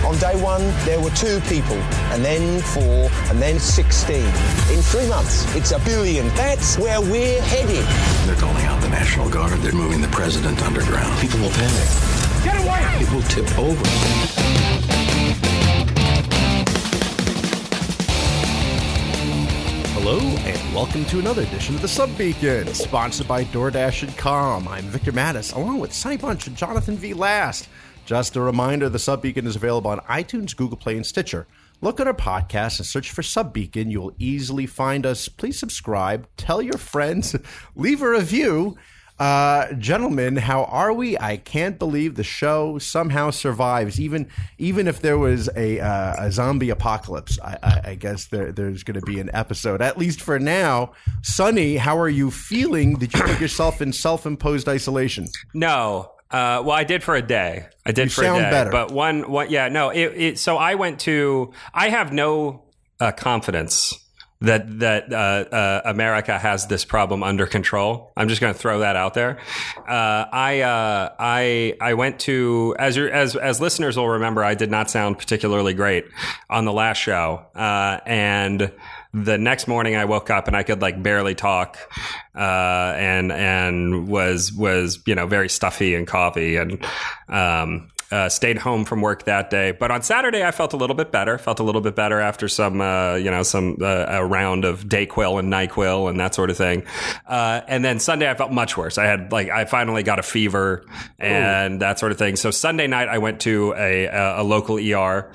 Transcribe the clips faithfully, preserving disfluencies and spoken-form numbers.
On day one, there were two people, and then four, and then sixteen. In three months, it's a billion. That's where we're headed. They're calling out the National Guard. They're moving the president underground. People will panic. Get away! It will tip over. Hello, and welcome to another edition of the Sub Beacon, sponsored by DoorDash dot com. I'm Victor Mattis, along with Sonny Bunch and Jonathan V. Last. Just a reminder, the Sub Beacon is available on iTunes, Google Play, and Stitcher. Look at our podcast and search for Sub Beacon. You will easily find us. Please subscribe, tell your friends, leave a review. Uh, gentlemen, how are we? I can't believe the show somehow survives, even even if there was a uh, a zombie apocalypse. I, I, I guess there there's going to be an episode, at least for now. Sonny, how are you feeling? Did you put yourself in self-imposed isolation? No. Uh, well, I did for a day. I did you for sound a day. Better. But one, one, yeah, no. It, it, so I went to. I have no uh, confidence that that uh, uh, America has this problem under control. I'm just going to throw that out there. Uh, I uh, I I went to as your as as listeners will remember, I did not sound particularly great on the last show, uh, and the next morning I woke up and I could like barely talk, uh, and and was was you know very stuffy and coughy and. Um, Uh, stayed home from work that day, but on Saturday I felt a little bit better. Felt a little bit better after some, uh, you know, some uh, a round of Dayquil and NyQuil and that sort of thing. Uh, and then Sunday I felt much worse. I had like I finally got a fever and Ooh. that sort of thing. So Sunday night I went to a a, a local E R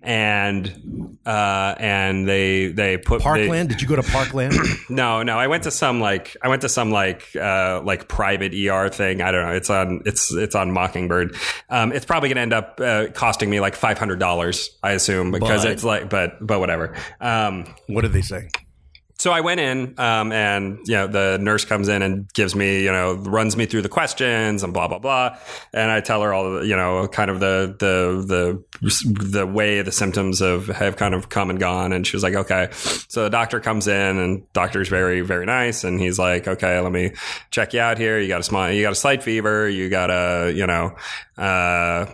and uh, and they they put Parkland. They, Did you go to Parkland? no, no. I went to some like I went to some like uh, like private E R thing. I don't know. It's on it's it's on Mockingbird. Um, it's probably going to end up uh, costing me like five hundred dollars, I assume, because but, it's like, but, but whatever. Um, what did they say? So I went in, um, and, you know, the nurse comes in and gives me, you know, runs me through the questions and blah, blah, blah. And I tell her all the, you know, kind of the, the, the, the way the symptoms of have kind of come and gone. And she was like, okay. So the doctor comes in and doctor's very, very nice. And he's like, okay, let me check you out here. You got a small, you got a slight fever. You got a, you know, uh,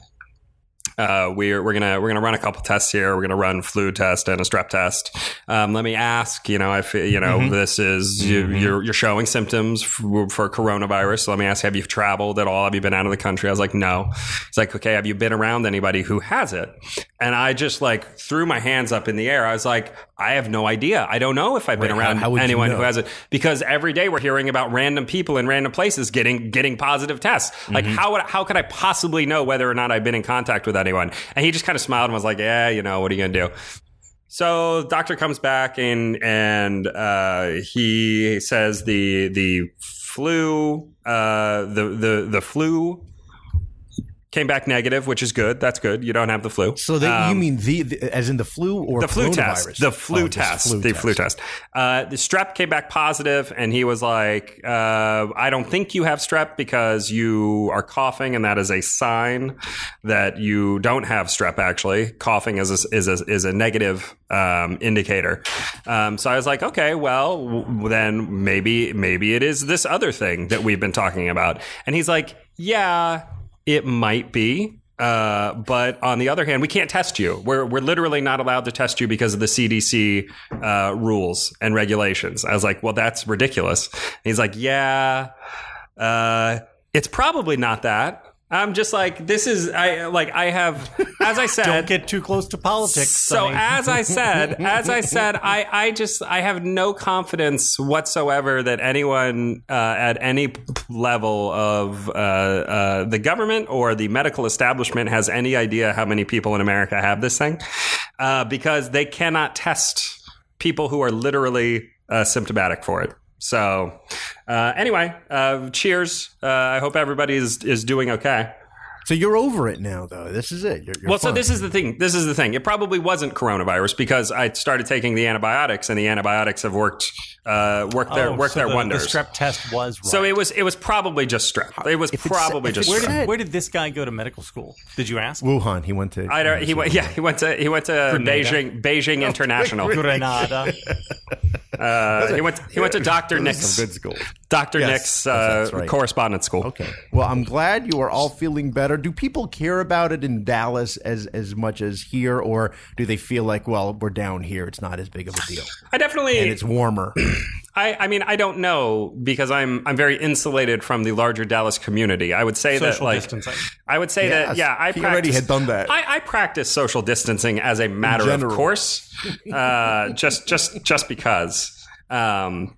Uh, we're, we're gonna, we're gonna run a couple tests here. We're gonna run flu test and a strep test. Um, let me ask, you know, if, you know, mm-hmm. this is, you, mm-hmm. you're, you're showing symptoms for, for coronavirus. So let me ask, have you traveled at all? Have you been out of the country? I was like, no. It's like, okay, have you been around anybody who has it? And I just like threw my hands up in the air. I was like, I have no idea. I don't know if I've been right. around how, how anyone you know? who has it, because every day we're hearing about random people in random places getting, getting positive tests. Mm-hmm. Like how would, how could I possibly know whether or not I've been in contact with anyone? And he just kind of smiled and was like, yeah, you know, what are you going to do? So the doctor comes back and, and, uh, he says the, the flu, uh, the, the, the flu came back negative, which is good. That's good. You don't have the flu. So they, um, you mean the, the, as in the flu or the flu test? The flu oh, test. Flu the test. flu test. Uh, the strep came back positive, and he was like, uh, "I don't think you have strep because you are coughing, and that is a sign that you don't have strep. Actually, coughing is a, is a, is a negative um, indicator." Um, so I was like, "Okay, well, w- then maybe maybe it is this other thing that we've been talking about." And he's like, "Yeah." It might be, uh, but on the other hand, we can't test you. We're we're literally not allowed to test you because of the C D C uh, rules and regulations. I was like, well, that's ridiculous. And he's like, yeah, uh, it's probably not that. I'm just like, this is, I like, I have, as I said. Don't get too close to politics. So Sonny. as I said, as I said, I, I just, I have no confidence whatsoever that anyone uh, at any p- level of uh, uh, the government or the medical establishment has any idea how many people in America have this thing, uh, because they cannot test people who are literally uh, symptomatic for it. So uh, anyway, uh, cheers. Uh, I hope everybody is, is doing okay. So you're over it now, though. This is it. You're, you're well, fine. so this is the thing. This is the thing. It probably wasn't coronavirus because I started taking the antibiotics, and the antibiotics have worked uh, worked their oh, worked so their the, wonders. The strep test was right. So it was it was probably just strep. It was probably just where strep. did, where did this guy go to medical school? Did you ask? Wuhan. He went to. I don't, he went. Yeah, he went to he went to Grenada. Beijing Beijing International. Grenada. Uh, Uh, he went. He went to Doctor Nick's. Some good school. Doctor Yes, Nick's that's uh, right. correspondence school. Okay. Well, I'm glad you are all feeling better. Do people care about it in Dallas as as much as here, or do they feel like, well, we're down here, it's not as big of a deal, I definitely. and it's warmer? I, I mean, I don't know because I'm I'm very insulated from the larger Dallas community. I would say Social that like distancing. I would say Yes, that yeah, I he practice, already had done that. I, I practice social distancing as a matter of general. course, uh, just just just because. Um,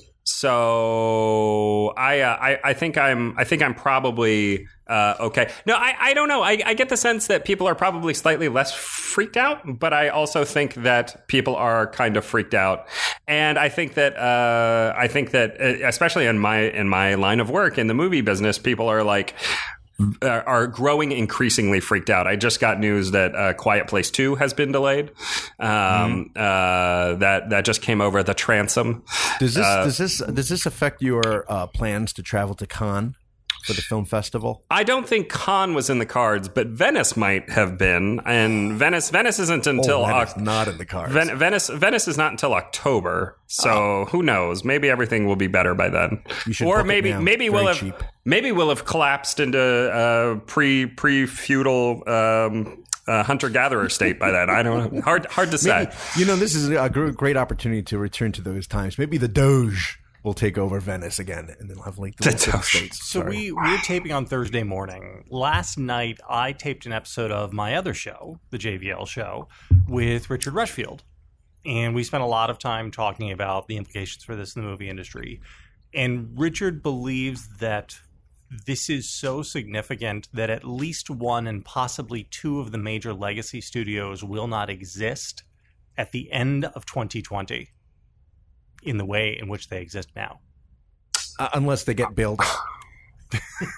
so I, uh, I I think I'm I think I'm probably uh, okay. No, I, I don't know. I, I get the sense that people are probably slightly less freaked out, but I also think that people are kind of freaked out, and I think that uh, I think that especially in my in my line of work in the movie business, people are like. Are growing increasingly freaked out. I just got news that uh, Quiet Place two has been delayed. Um, mm. uh, that that just came over the transom. Does this uh, does this does this affect your uh, plans to travel to Cannes for the film festival? I don't think Cannes was in the cards, but Venice might have been. And Venice Venice isn't until oh, that is Oc- not in the cards. Ven- Venice Venice is not until October. So oh. who knows? Maybe everything will be better by then. You should or book maybe it now. maybe Very we'll have cheap. maybe we'll have collapsed into uh, pre pre feudal. Um, Uh, hunter-gatherer state by then. I don't know. Hard, hard to say. Maybe, you know, this is a gr- great opportunity to return to those times. Maybe the Doge will take over Venice again, and then we'll have like the, the states. So we we're taping on Thursday morning. Last night, I taped an episode of my other show, the J V L show, with Richard Rushfield, and we spent a lot of time talking about the implications for this in the movie industry. And Richard believes that this is so significant that at least one and possibly two of the major legacy studios will not exist at the end of twenty twenty in the way in which they exist now. Uh, unless they get bailed out.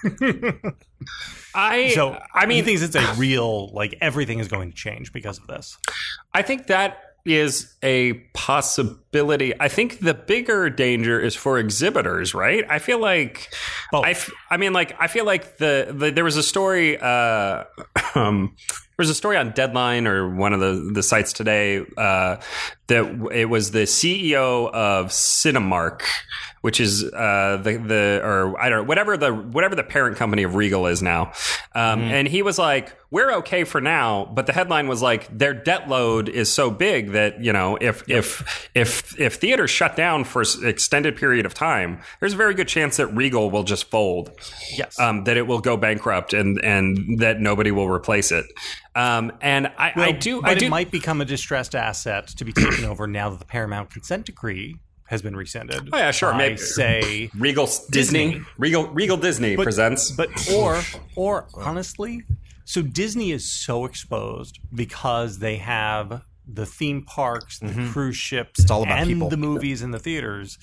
I so I mean, he thinks it's a real, like, everything is going to change because of this. I think that is a possibility. I think the bigger danger is for exhibitors, right? I feel like, Both. I, f- I mean, like, I feel like the, the there was a story, uh, um, there was a story on Deadline or one of the, the sites today uh, that it was the C E O of Cinemark, which is uh, the the or I don't know whatever the whatever the parent company of Regal is now, um, mm-hmm. and he was like, "We're okay for now," but the headline was like, "Their debt load is so big that you know if yep. if if if theaters shut down for an extended period of time, there's a very good chance that Regal will just fold, yes, um, that it will go bankrupt and and that nobody will replace it." Um, and I, well, I do, but I do, it might become a distressed asset to be taken over now that the Paramount consent decree has been rescinded. Oh yeah, sure. I Maybe say Regal Disney, Disney. Regal Regal Disney but, presents, but or or honestly, so Disney is so exposed because they have the theme parks, the mm-hmm. cruise ships, it's all about and people. the movies and the theaters.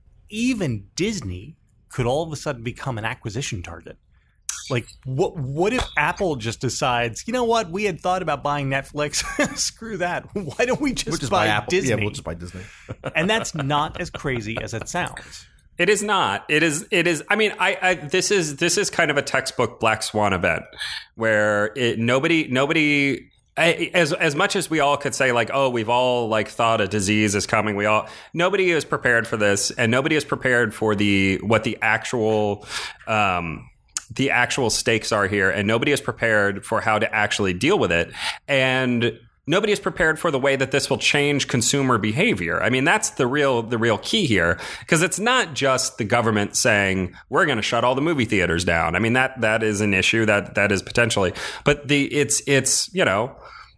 Even Disney could all of a sudden become an acquisition target. Like, what What if Apple just decides, you know what, we had thought about buying Netflix. Screw that. Why don't we just, we'll just buy, buy Apple. Disney? Yeah, we'll just buy Disney. And that's not as crazy as it sounds. It is not. It is. It is. I mean, I, I. This is. This is kind of a textbook Black Swan event where it, nobody. Nobody. As as much as we all could say, like, oh, we've all like thought a disease is coming. We all. Nobody is prepared for this, and nobody is prepared for the what the actual. Um, the actual stakes are here, and nobody is prepared for how to actually deal with it. And nobody is prepared for the way that this will change consumer behavior. I mean, that's the real the real key here, because it's not just the government saying we're going to shut all the movie theaters down. I mean, that that is an issue that that is potentially, but the it's it's you know.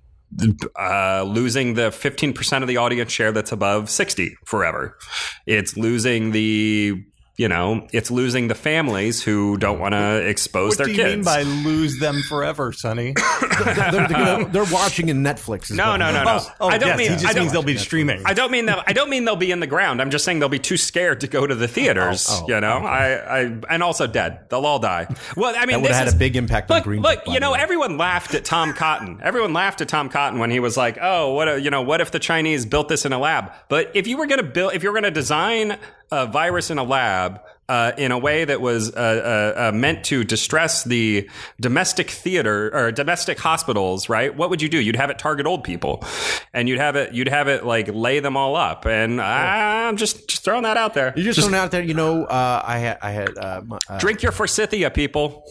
Uh, losing the fifteen percent of the audience share that's above sixty forever. It's losing the You know, it's losing the families who don't want to expose what their kids. kids. What do you mean by lose them forever, Sonny? they're, they're, they're, they're watching in Netflix. No, no, no, no. Oh, oh, I don't yes, mean. He just I don't, means they'll be streaming. I don't mean that. I don't mean they'll be in the ground. I'm just saying they'll be too scared to go to the theaters. Oh, oh, you know, okay. I, I, and also dead. They'll all die. Well, I mean, that would this have had is, a big impact look, on Green Look, Book, you know, everyone laughed at Tom Cotton. Everyone laughed at Tom Cotton when he was like, "Oh, what? A, you know, what if the Chinese built this in a lab?" But if you were going to build, if you were going to design a virus in a lab uh, in a way that was uh, uh, uh, meant to distress the domestic theater or domestic hospitals, right? What would you do? You'd have it target old people, and you'd have it you'd have it like lay them all up. And I'm just just throwing that out there. You're just, just throwing out there. You know, uh, I had I had uh, my, uh, drink your Forsythia, people.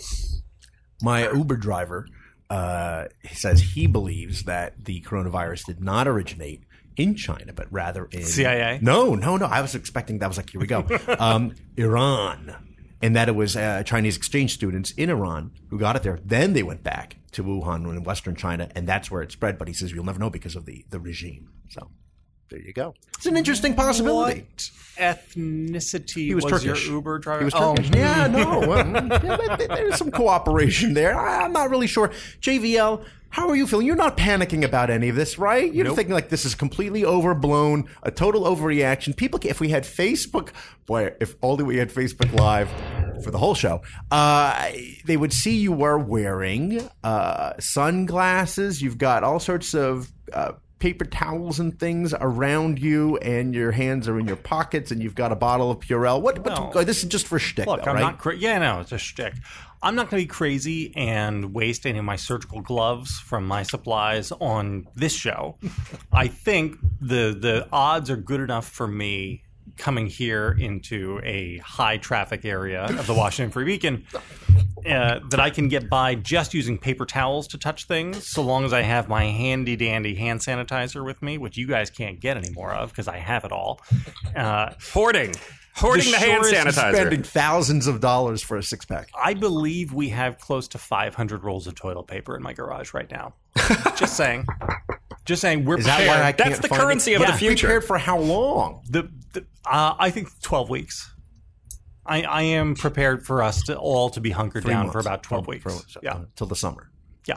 My Uber driver uh, says he believes that the coronavirus did not originate in China, but rather in C I A. No, no, no. I was expecting that was like, here we go, um, Iran, and that it was uh, Chinese exchange students in Iran who got it there. Then they went back to Wuhan in Western China, and that's where it spread. But he says you'll never know because of the the regime. So there you go. It's an interesting possibility. What ethnicity He was, was Turkish. your Uber driver? He was Oh, Turkish. Yeah, no. um, yeah, there's some cooperation there. I'm not really sure. J V L, how are you feeling? You're not panicking about any of this, right? You're Nope. thinking like this is completely overblown, a total overreaction. People, if we had Facebook, boy, if only we had Facebook Live for the whole show, uh, they would see you were wearing uh, sunglasses. You've got all sorts of uh, paper towels and things around you, and your hands are in your pockets, and you've got a bottle of Purell. What? what Well, this is just for shtick, Look, though, I'm right? not cra- yeah, no, it's a shtick. I'm not going to be crazy and waste any of my surgical gloves from my supplies on this show. I think the the odds are good enough for me coming here into a high traffic area of the Washington Free Beacon uh, that I can get by just using paper towels to touch things, so long as I have my handy dandy hand sanitizer with me, which you guys can't get any more of because I have it all. Uh, Hoarding. Hoarding the, hand shortest sanitizer. Spending thousands of dollars for a six pack. I believe we have close to five hundred rolls of toilet paper in my garage right now. Just saying. Just saying. We're Is that prepared. why I can't That's the find currency it? of the Yeah, future. Prepared for how long? the, the uh, I think twelve weeks. I, I am prepared for us to all to be hunkered Three down months. for about twelve For- weeks. for- yeah, uh, till the summer. yeah.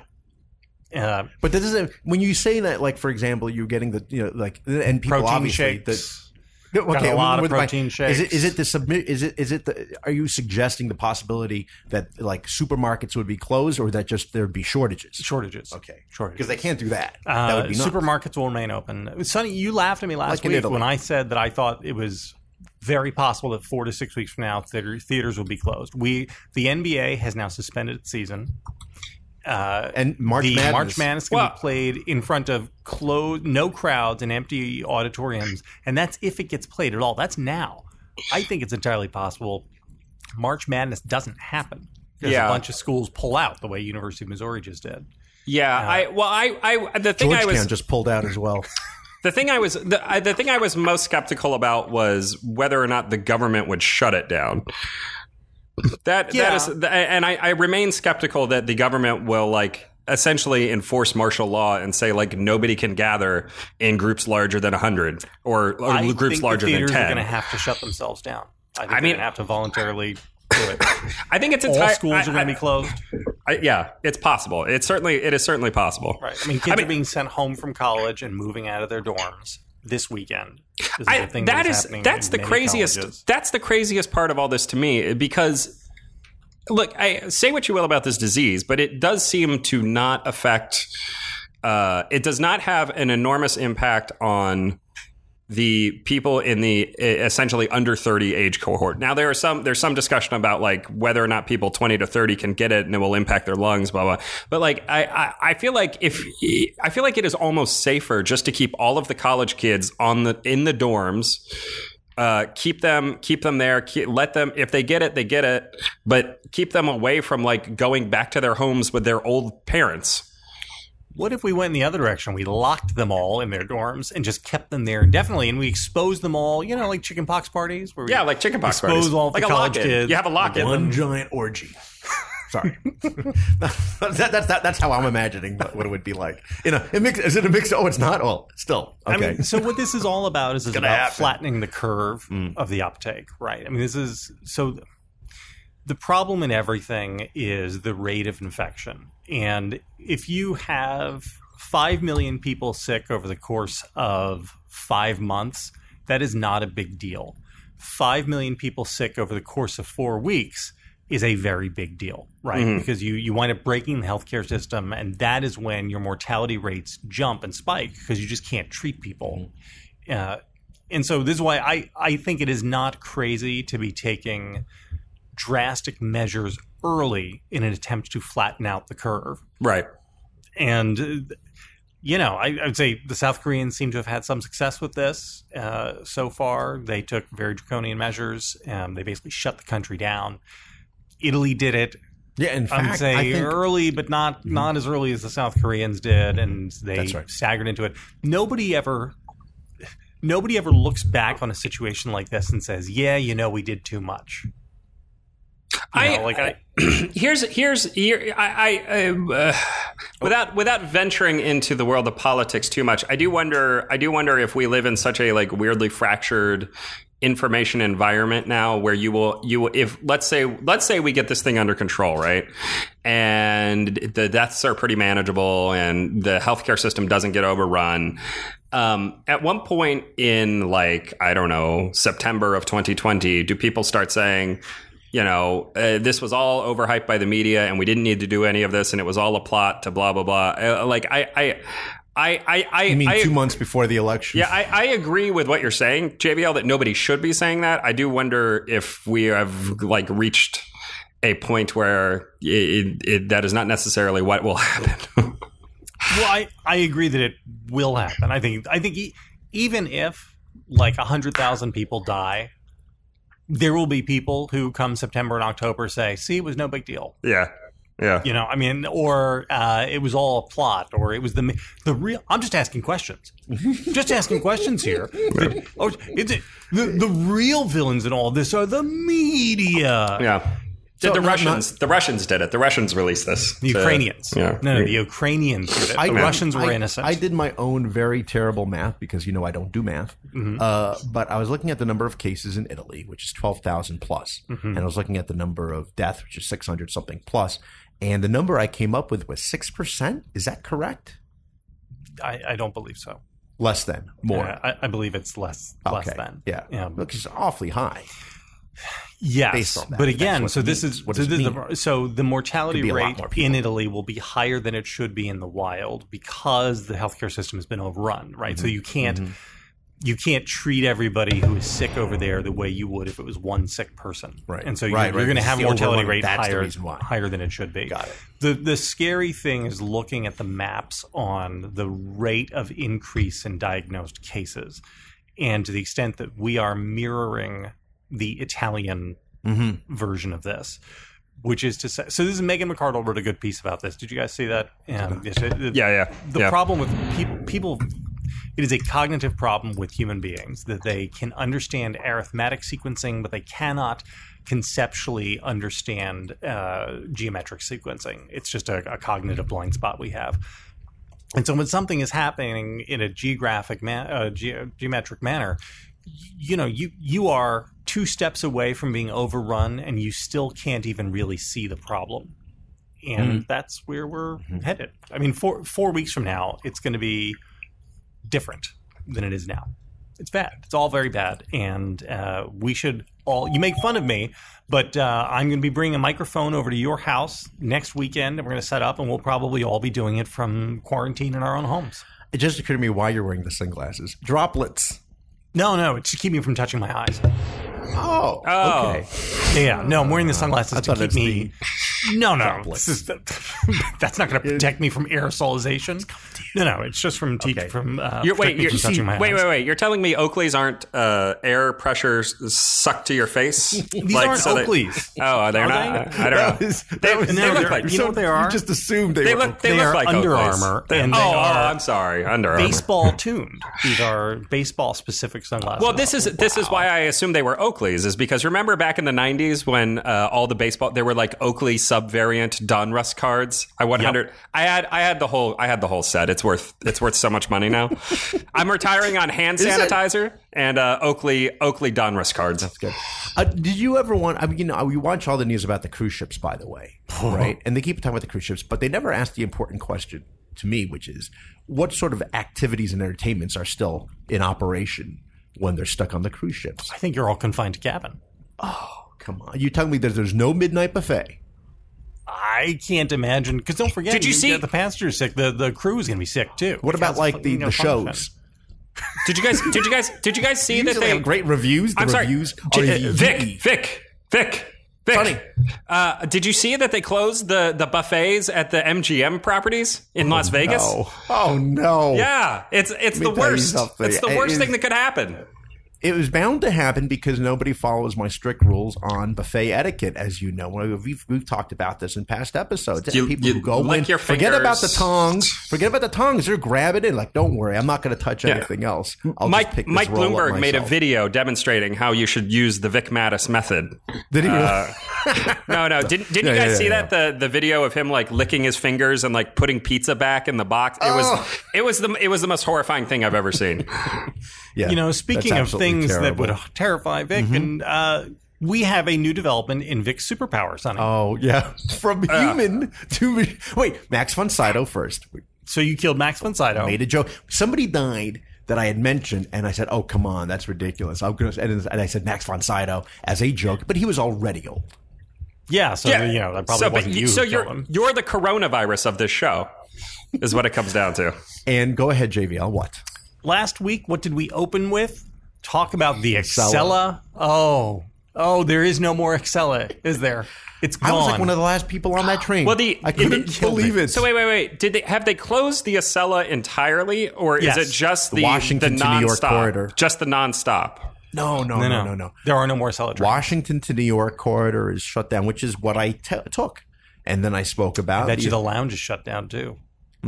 Uh, But that doesn't. When you say that, like for example, you're getting the you know like and people protein obviously shakes. that. No, Got a lot of with my- protein Is it shakes. is it the submit? Is it is it the? Are you suggesting the possibility that like supermarkets would be closed, or that just there'd be shortages? shortages. Okay, Shortages. because they can't do that. that Uh, would be nuts. supermarkets will remain open. Sonny, you laughed at me last Like in week Italy. when I said that I thought it was very possible that four to six weeks from now theater, theaters will be closed. We the N B A has now suspended its season. Uh, And March the Madness. March Madness is going to Well- be played in front of closed, no crowds and empty auditoriums, and that's if it gets played at all. That's now. I think it's entirely possible March Madness doesn't happen because Yeah. a bunch of schools pull out the way University of Missouri just did. Yeah, I well, I, I the thing I Georgetown was just pulled out as well. the thing I was the, I, the thing I was most skeptical about was whether or not the government would shut it down. That Yeah. that is, and I, I remain skeptical that the government will like essentially enforce martial law and say like nobody can gather in groups larger than a hundred or, or I groups think larger the than theaters are going ten. to have to shut themselves down. I think I they're mean- going to have to voluntarily do it. I think it's All entire- schools I- are going I- to be closed. I, yeah, it's possible. It's certainly it is certainly possible. Right. I mean, kids I mean- are being sent home from college and moving out of their dorms this weekend. This is I, a thing that is is happening that's in the many craziest colleges. that's the craziest part of all this to me because look, I say what you will about this disease, but it does seem to not affect uh, it does not have an enormous impact on the people in the essentially under thirty age cohort. Now there are some there's some discussion about like whether or not people twenty to thirty can get it and it will impact their lungs, blah blah. But like I, I, I feel like if I feel like it is almost safer just to keep all of the college kids on the in the dorms. Uh, keep them, keep them there. Keep, let them, if they get it, they get it. But keep them away from like going back to their homes with their old parents. What if we went in the other direction? We locked them all in their dorms and just kept them there indefinitely, and we exposed them all. You know, like chicken pox parties, where we Yeah, like chickenpox expose parties. all the Like a college lock-in. kids. You have a lock-in. One giant orgy. Sorry, that, that's that, that's how I'm imagining what, what it would be like. You know, it mix, is it a mix? Oh, it's not. Well, still okay. I mean, so what this is all about is, is gonna about happen. flattening the curve of the uptake, right? I mean, this is so. The problem in everything is the rate of infection, and if you have five million people sick over the course of five months, that is not a big deal. Five million people sick over the course of four weeks is a very big deal, right? Mm-hmm. Because you, you wind up breaking the healthcare system, and that is when your mortality rates jump and spike because you just can't treat people. Uh, And so this is why I, I think it is not crazy to be taking drastic measures early in an attempt to flatten out the curve. Right. And, uh, you know, I, I would say the South Koreans seem to have had some success with this uh, so far. They took very draconian measures. Um, they basically shut the country down. Italy did it. Yeah, in fact, I would say I think, early, but not mm-hmm. not as early as the South Koreans did, and they right. staggered into it. Nobody ever, nobody ever looks back on a situation like this and says, "Yeah, you know, we did too much." You I know, like I, here's here's here, I, I uh, without without venturing into the world of politics too much, I do wonder I do wonder if we live in such a like weirdly fractured information environment now where you will you will, if let's say let's say we get this thing under control, right, and the deaths are pretty manageable and the healthcare system doesn't get overrun. Um, at one point in like I don't know September of twenty twenty, do people start saying, you know, uh, this was all overhyped by the media and we didn't need to do any of this and it was all a plot to blah blah blah? Uh, like I I. I, I, I, you mean I, two months before the election? Yeah, I, I agree with what you're saying, J B L, that nobody should be saying that. I do wonder if we have like reached a point where it, it, that is not necessarily what will happen. well, I, I agree that it will happen. I think I think e- even if like a hundred thousand people die, there will be people who come September and October say, "See, it was no big deal." Yeah. Yeah, you know, I mean, or uh, it was all a plot, or it was the the real. I'm just asking questions, just asking questions here. The, or is it the the real villains in all this are the media? Yeah, So, the not, Russians, not, the Russians did it. The Russians released this. The to, Ukrainians. Yeah. No, no, the Ukrainians did it. I, The Russians were I, innocent. I did my own very terrible math because, you know, I don't do math. Mm-hmm. Uh, but I was looking at the number of cases in Italy, which is twelve thousand plus. Mm-hmm. And I was looking at the number of deaths, which is six hundred something plus. And the number I came up with was six percent. Is that correct? I, I don't believe so. Less than, more. Uh, I, I believe it's less okay. less than. Yeah. yeah. Which is awfully high. Yes, but again, so this is so, this the, so the mortality rate in Italy will be higher than it should be in the wild because the healthcare system has been overrun, right? Mm-hmm. So you can't mm-hmm. you can't treat everybody who is sick over there the way you would if it was one sick person, right? And so you're, right, you're right. going to have a mortality rate That's higher higher than it should be. Got it. The the scary thing is looking at the maps on the rate of increase in diagnosed cases, and to the extent that we are mirroring the Italian mm-hmm. version of this, which is to say, so this is Megan McArdle wrote a good piece about this. Did you guys see that? Um, yeah, yeah. The yeah. problem with people, people, it is a cognitive problem with human beings that they can understand arithmetic sequencing, but they cannot conceptually understand uh, geometric sequencing. It's just a, a cognitive blind spot we have. And so when something is happening in a geographic, man, uh, ge- geometric manner, you know, you you are two steps away from being overrun, and you still can't even really see the problem. And mm-hmm. that's where we're mm-hmm. headed. I mean, four four weeks from now, it's going to be different than it is now. It's bad. It's all very bad, and uh, we should all. You make fun of me, but uh, I'm going to be bringing a microphone over to your house next weekend, and we're going to set up, and we'll probably all be doing it from quarantine in our own homes. It just occurred to me why you're wearing the sunglasses. Droplets. No, no, it's to keep me from touching my eyes. Oh, oh. okay. Yeah, no, I'm wearing the sunglasses I to keep me. The no, no, this is, that's not going to protect me from aerosolization. No, no, it's just from te- okay. from. Uh, you're, wait, you're, from touching see, my wait, eyes. wait, wait! You're telling me Oakleys aren't uh, air pressure sucked to your face? These like, aren't so Oakleys. They, oh, they're are not. They? I don't that know. Was, they was, they no, look like you know what they are. You just assumed they, they were. look. They, they look are like Under Oakleys. Armour, They, and oh, they oh, are I'm sorry, Under Armour. Baseball tuned. These are baseball specific sunglasses. Well, this is wow. this is why I assumed they were Oakleys, is because remember back in the nineties when uh, all the baseball there were like Oakley sub variant Donruss cards. I one hundred. Yep. I had I had the whole I had the whole set. It's worth it's worth so much money now. I'm retiring on hand sanitizer and uh, Oakley Oakley Donruss cards. That's good. Uh, did you ever want? I mean, you know, we watch all the news about the cruise ships, by the way, right? And they keep talking about the cruise ships, but they never ask the important question to me, which is what sort of activities and entertainments are still in operation when they're stuck on the cruise ships? I think you're all confined to cabin. Oh, come on! You telling me that there's no midnight buffet? I can't imagine, because don't forget, Did you, you see the passengers sick? The the crew is going to be sick too. What about like the, you know, the shows? Did you guys? Did you guys? Did you guys see that Usually they have great reviews? The I'm sorry, reviews J- are uh, easy. Vic, Vic, Vic, Vic. Funny. Uh, did you see that they closed the the buffets at the M G M properties in Las Vegas? No. Oh no! Yeah, it's it's Let the me tell you worst. something. It's the It worst is- thing that could happen. It was bound to happen because nobody follows my strict rules on buffet etiquette, as you know. We've, we've talked about this in past episodes. You- People you who go lick in, your forget about the fingers. tongs. Forget about the tongs. They're grabbing it. Like, don't worry, I'm not going to touch anything else. I'll Mike just pick this Mike roll up Bloomberg made a myself. video demonstrating how you should use the Vic Mattis method. Did he? Uh, no, no. Didn't didn't you Yeah, guys yeah, see yeah, that the the video of him like licking his fingers and like putting pizza back in the box? It was Oh. it was the it was the most horrifying thing I've ever seen. Yeah, You know, speaking that's of absolutely things that terrible. would terrify Vic, and uh, we have a new development in Vic's superpower, Sonny. Oh yeah, from human to wait. Max von Sydow first. So you killed Max von Sydow. Made a joke. Somebody died that I had mentioned, and I said, "Oh, come on, that's ridiculous." I'm gonna, and and I said Max von Sydow as a joke, but he was already old. Yeah, so Yeah, you know that probably so, but wasn't you. So who you're killed him. you're the coronavirus of this show, is what it comes down to. And go ahead, J V L. What? Last week, what did we open with? Talk about the Excella. Excella. Oh, oh, there is no more Excella, is there? It's gone. I was like one of the last people on that train. Well, the I couldn't it- believe it. So wait, wait, wait. Did they have they closed the Acela entirely, or Yes. is it just The the Washington the to New York nonstop? corridor. Just the nonstop. no, no, no, no, no, There are no more Excella trains. Washington to New York corridor is shut down, which is what I t- took. And then I spoke about I bet you the- the lounge is shut down too.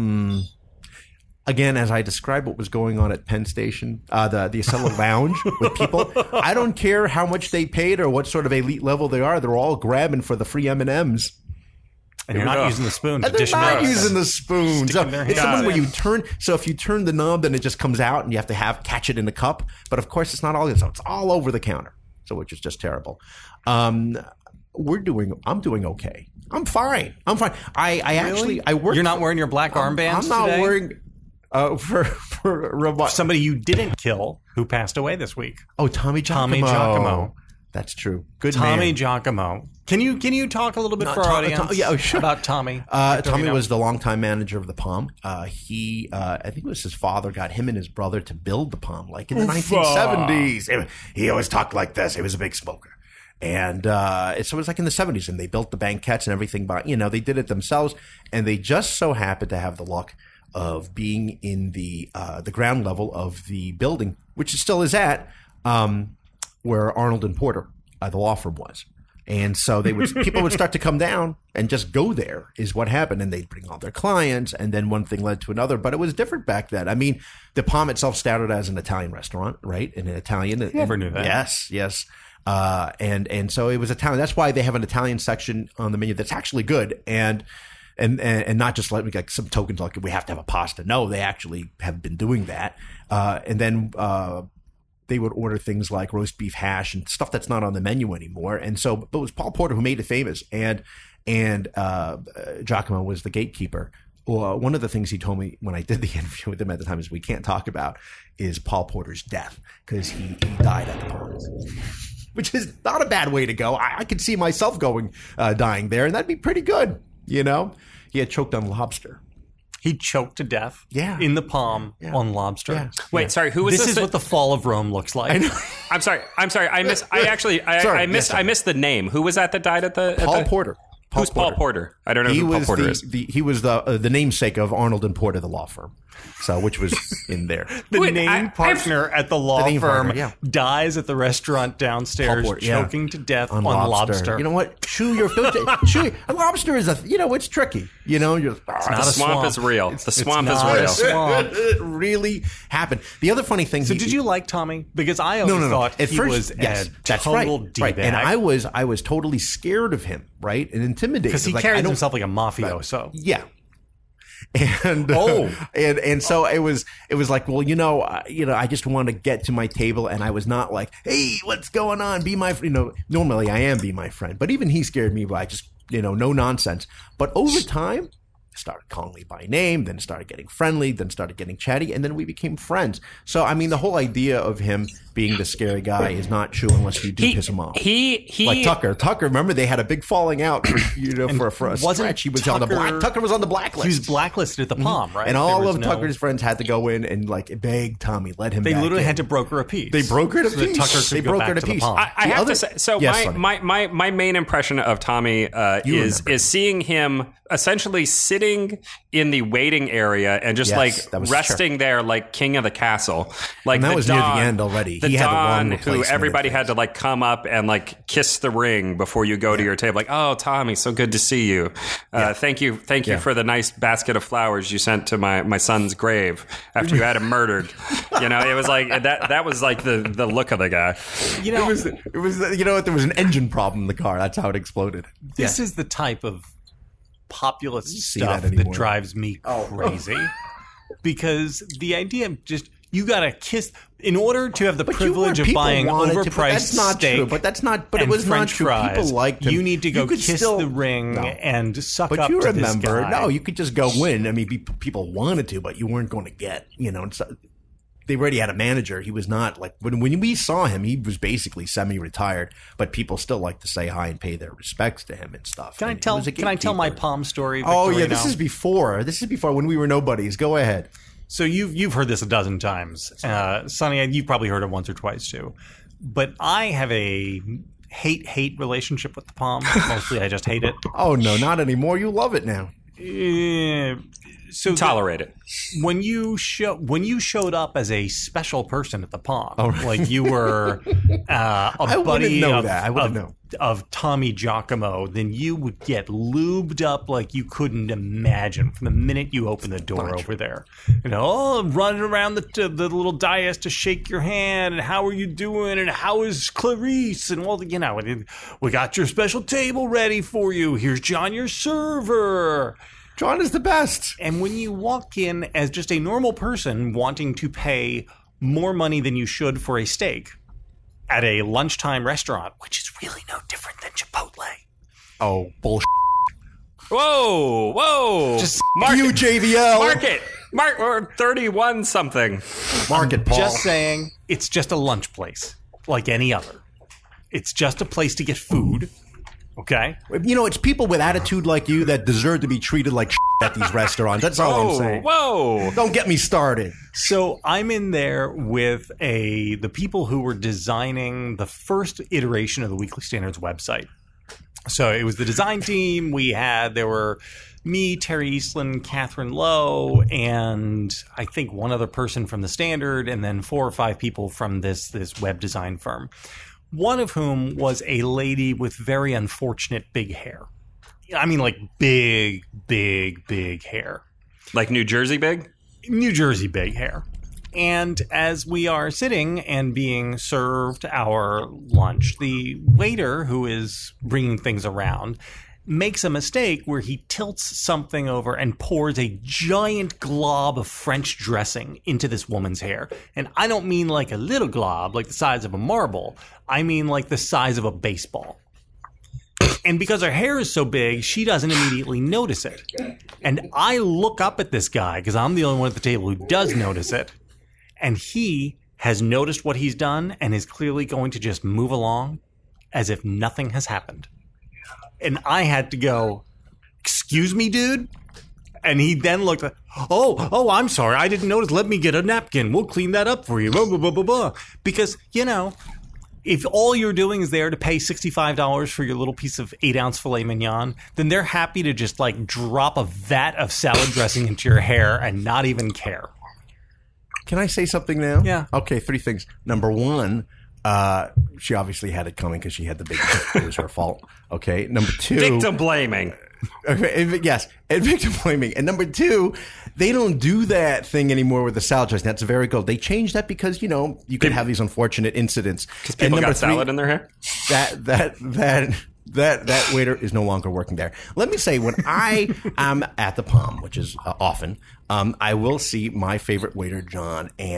again, as I described what was going on at Penn Station, uh, the the Acela Lounge with people. I don't care how much they paid or what sort of elite level they are. They're all grabbing for the free M and M's. And you're not Ugh. using the spoon to And they're dish them not out. using the spoons. Sticking their It's the hands one where in. you turn. So if you turn the knob, then it just comes out, and you have to have catch it in the cup. But of course, it's not all. So it's all over the counter. So which is just terrible. Um, we're doing. I'm doing okay. I'm fine. I'm fine. I, I actually I work. You're not wearing your black armbands I'm not today? wearing. Uh, for for remote. Somebody you didn't kill who passed away this week. Oh, Tommy Giacomo. Tommy Giacomo. That's true. Good Tommy man. Giacomo. Can you can you talk a little bit No, for our Tom- audience Tom- yeah, oh, sure. about Tommy? Uh, Victorino? Tommy was the longtime manager of the Palm. Uh, he, uh, I think it was his father, got him and his brother to build the Palm, like in the nineteen seventies. It- He always talked like this. He was a big smoker. And uh, so it was like in the seventies, and they built the banquettes and everything. By you know, they did it themselves, and they just so happened to have the luck of being in the uh, the ground level of the building, which it still is at, um, where Arnold and Porter, uh, the law firm, was. And so they would people would start to come down and just go there is what happened. And they'd bring all their clients, and then one thing led to another. But it was different back then. I mean, the Palm itself started as an Italian restaurant, right? And an Italian. Never knew that. Yes, yes. Uh, and and so it was Italian. That's why they have an Italian section on the menu that's actually good. And and and, and not just like, like some tokens like we have to have a pasta. No, they actually have been doing that. Uh, and then uh, they would order things like roast beef hash and stuff that's not on the menu anymore. And so but it was Paul Porter who made it famous. And and uh, Giacomo was the gatekeeper. Well, one of the things he told me when I did the interview with him at the time is we can't talk about is Paul Porter's death because he, he died at the Palms. Which is not a bad way to go. I, I could see myself going, uh, dying there, and that'd be pretty good. You know, he had choked on lobster. He choked to death Yeah. in the Palm Yeah. on lobster. Yeah. Wait, sorry. Who was This this? is that- what the fall of Rome looks like. I know. I'm sorry. I'm sorry. I miss. I actually. I, Sorry, I missed. yes, sir. I missed the name. Who was that that died at the? At Paul the, Porter. Who's Paul Porter? I don't know He who Paul was Porter the, is. the he was the uh, the namesake of Arnold and Porter, the law firm. So which was in there. The Wait, name I- I've- partner at the law The name firm partner, yeah. dies at the restaurant downstairs, Paul Porter, yeah. choking to death On, on, lobster. lobster. You know what? Chew your don't you- chew. A lobster is a you know it's tricky. You know you're not the a swamp, swamp. is real. The swamp is not a real. swamp. it really happened. The other funny thing. So he, did you like Tommy? Because I always No, no, no. thought At he first, was yes, a that's total right. D-bag. Right, and I was, I was totally scared of him, right, and intimidated because he Like, I carries don't- himself like a mafioso. Yeah. And Oh. and and so it was it was like, well, you know, uh, you know, I just want to get to my table, and I was not like, hey, what's going on? Be my, fr-. you know, normally I am be my friend, but even he scared me by just, you know, no nonsense. But over time, started calling me by name, then started getting friendly, then started getting chatty, and then we became friends. So, I mean, the whole idea of him being the scary guy is not true unless you do He- piss him off. he- he- like Tucker. Tucker, remember they had a big falling out, you know, for, for a wasn't stretch. He was on the black. Tucker- Tucker was on the blacklist. He was blacklisted at the Palm, right? and There all was of no- Tucker's friends had to go in and like beg Tommy, let him. They back literally in. had to broker a piece. They brokered a so that piece. Tucker could They go back brokered a to the piece. Palm. I, I The have other- to say, so Yes, my, Sonny. my, my, my main impression of Tommy uh, You is remember. is seeing him essentially sitting in the waiting area and just Yes, like that was resting there like king of the castle. Like And that the was near the Don, end already. The He had the wrong Don who replacement everybody in had to like come up and like kiss the ring before you go to your table. Like, oh, Tommy, so good to see you. Uh, Thank you, thank you Yeah. for the nice basket of flowers you sent to my, my son's grave after you had him murdered. You know, it was like that. That was like the, the look of the guy. You know, It was, it was, you know what? There was an engine problem in the car. That's how it exploded. this is the type of populist See stuff that that, anymore. drives me crazy. Because the idea of just you gotta kiss in order to have the But you privilege were- of people buying wanted to, overpriced but that's not steak. true. But that's not. But it and was French not true. fries. People liked him. You need to go could kiss still- the ring No. and suck But up you to remember? this guy. No, you could just go in. I mean, be, people wanted to, but you weren't going to get. You know, so, they already had a manager. He was not like when when we saw him, he was basically semi-retired. But people still like to say hi and pay their respects to him and stuff. Can I And he tell? was a Can I tell my gatekeeper. Palm story? Oh yeah, Victorino? this is before. This is before when we were nobodies. Go ahead. So you've you've heard this a dozen times, uh, Sonny. You've probably heard it once or twice too. But I have a hate hate relationship with the Palm. Mostly, I just hate it. Oh no, not anymore. You love it now. Uh, so the- Tolerate it. when you show when you showed up as a special person at the Palm, like you were uh, a I wouldn't buddy know of, that. I wouldn't of, know. of Tommy Giacomo, then you would get lubed up like you couldn't imagine from the minute you opened the door over there. You know, oh, running around the the little dais to shake your hand, and how are you doing, and how is Clarice, and well, you know, we got your special table ready for you. Here's John, your server. John is the best. And when you walk in as just a normal person wanting to pay more money than you should for a steak at a lunchtime restaurant, which is really no different than Chipotle. Oh bullshit. Whoa, whoa! Just mark You it, J V L. mark it, mark or thirty-one something. Mark it, Paul. Just saying, it's just a lunch place like any other. It's just a place to get food. Okay? You know, it's people with attitude like you that deserve to be treated like shit at these restaurants. That's all I'm Whoa, saying. whoa! Don't get me started. So I'm in there with a the people who were designing the first iteration of the Weekly Standards website. So it was the design team. We had there were me, Terry Eastland, Catherine Lowe, and I think one other person from the Standard, and then four or five people from this this web design firm. One of whom was a lady with very unfortunate big hair. I mean, like big, big, big hair. Like New Jersey big? New Jersey big hair. And as we are sitting and being served our lunch, the waiter who is bringing things around makes a mistake where he tilts something over and pours a giant glob of French dressing into this woman's hair. And I don't mean like a little glob, like the size of a marble. I mean like the size of a baseball. And because her hair is so big, she doesn't immediately notice it. And I look up at this guy, because I'm the only one at the table who does notice it. And he has noticed what he's done and is clearly going to just move along as if nothing has happened. And I had to go, excuse me, dude? And he then looked like, oh, oh, I'm sorry. I didn't notice. Let me get a napkin. We'll clean that up for you. Blah, blah, blah, blah, blah. Because, you know, if all you're doing is there to pay sixty-five dollars for your little piece of eight-ounce filet mignon, then they're happy to just, like, drop a vat of salad dressing into your hair and not even care. Can I say something now? Yeah. Okay, three things. Number one, uh, she obviously had it coming because she had the big tip. It was her fault. Okay. Number two. Victim blaming. Okay, and- yes, and victim blaming. And number two, they don't do that thing anymore with the salad dressing. That's very good. They changed that because, you know, you could have these unfortunate incidents. Because people got salad in their hair? That, that, that, that, that waiter is no longer working there. Let me say, when I am at the Palm, which is uh, often, um, I will see my favorite waiter, John, and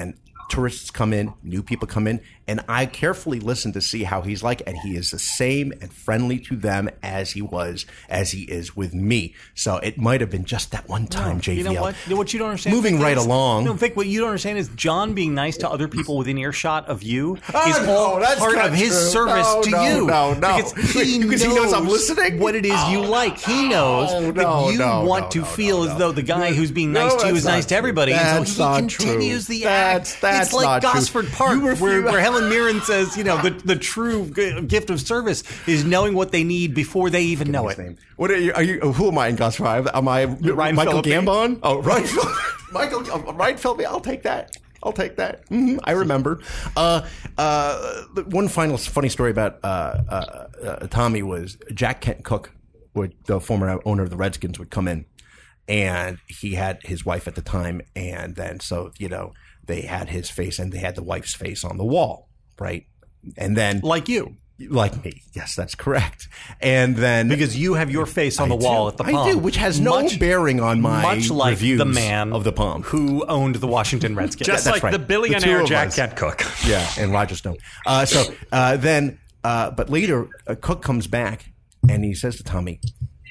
tourists come in, new people come in, and I carefully listen to see how he's like, and he is the same and friendly to them as he was, as he is with me. So it might have been just that one time, No, J V L. You know what? You know what you don't understand? Moving Vic, right is- along. No, Vic, what you don't understand is John being nice to other people within earshot of you Oh, is no, all that's part not of his true. service No, to no, you. no, no. Because he, Because knows he knows I'm listening? what it is you like. He knows Oh, that no, you no, want no, to no, feel no, as no. though the guy who's being No, nice to you that's is nice not to everybody. true. And That's so he not continues true. the That's- act. that's it's like not true. Gosford Park, You where, refuse- where Helen Mirren says, you know, the, the true g- gift of service is knowing what they need before they even know His it. name. What are you? Are you? Who am I in Gosford? Am I Ryan Michael Phillippe. Gambon? Oh, Ryan Phillippe. Michael uh, Ryan Phillippe. I'll take that. I'll take that. hmm I remember. Uh, uh, the one final funny story about uh, uh, uh, Tommy was Jack Kent Cook, would, the former owner of the Redskins, would come in, and he had his wife at the time, and then so you know they had his face and they had the wife's face on the wall, right? And then Like you. like me, yes, that's correct. And then Because you have your face on I the wall do. at the I Palm. do, which has no Much- bearing on my much like reviews the man of the Palm. who owned the Washington Redskins. Just that's like right. the The billionaire two of Jack us. Kent Cook. Yeah, and Roger Stone. Uh, so uh, then, uh, but later, uh, Cook comes back and he says to Tommy,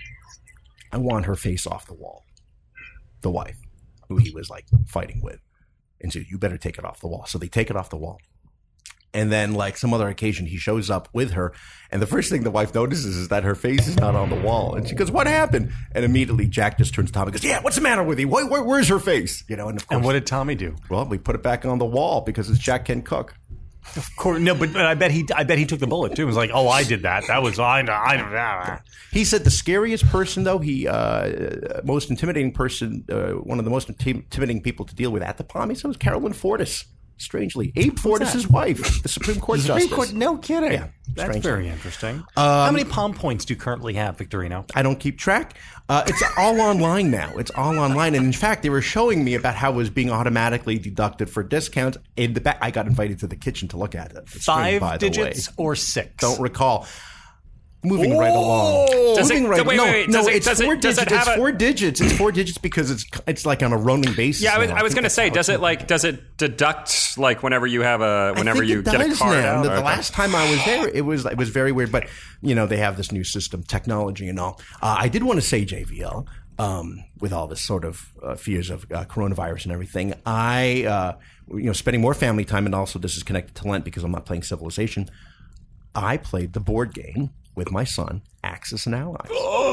"I want her face off the wall." The wife, who he was like fighting with, and so you better take it off the wall. So they take it off the wall. And then, like some other occasion, he shows up with her, and the first thing the wife notices is that her face is not on the wall. And she goes, "What happened?" And immediately Jack just turns to Tommy and goes, "Yeah, what's the matter with you? Where, where, where's her face?" You know, and of course, And what did Tommy do? well, we put it back on the wall because it's Jack Kent Cook. Of course, no, but, but I bet he, I bet he took the bullet too. It was like, oh, I did that. That was I. I He said the scariest person, though, he uh, most intimidating person, uh, one of the most intim- intimidating people to deal with at the Palm, he said was Carolyn Fortis. Strangely, Abe Fortis' wife, the Supreme Court Supreme justice. Court, no kidding. Yeah, That's strangely. very interesting. How many Palm points do you currently have, Victorino? I don't keep track. Uh, it's all online now. It's all online, and in fact, they were showing me about how it was being automatically deducted for discounts. In the back, I got invited to the kitchen to look at it. The screen, Five by the digits way. or six? Don't recall. Moving right along. Does it- Moving right. wait, no, wait, wait. no, Does it- it's does it- four does it digits. have It's a- four digits. It's four digits because it's it's like on a roaming basis. Yeah, I was, now. I was think going to that's say, how does it's it like does it deduct like whenever you have a I whenever think you it get a does card now. out? The, the Okay. last time I was there, it was it was very weird. But you know, they have this new system, technology, and all. Uh, I did want to say, J V L, um, with all this sort of uh, fears of uh, coronavirus and everything, I uh, you know, spending more family time, and also this is connected to Lent because I'm not playing Civilization. I played the board game with my son, Axis and Allies.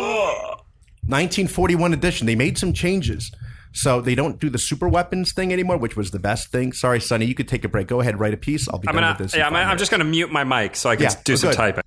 nineteen forty-one edition. They made some changes. So they don't do the super weapons thing anymore, which was the best thing. Sorry, Sonny, you could take a break. Go ahead, write a piece. I'll be I'm done gonna with this. in yeah, five I'm, I'm minutes. just going to mute my mic so I can Yeah, do oh, some good. typing.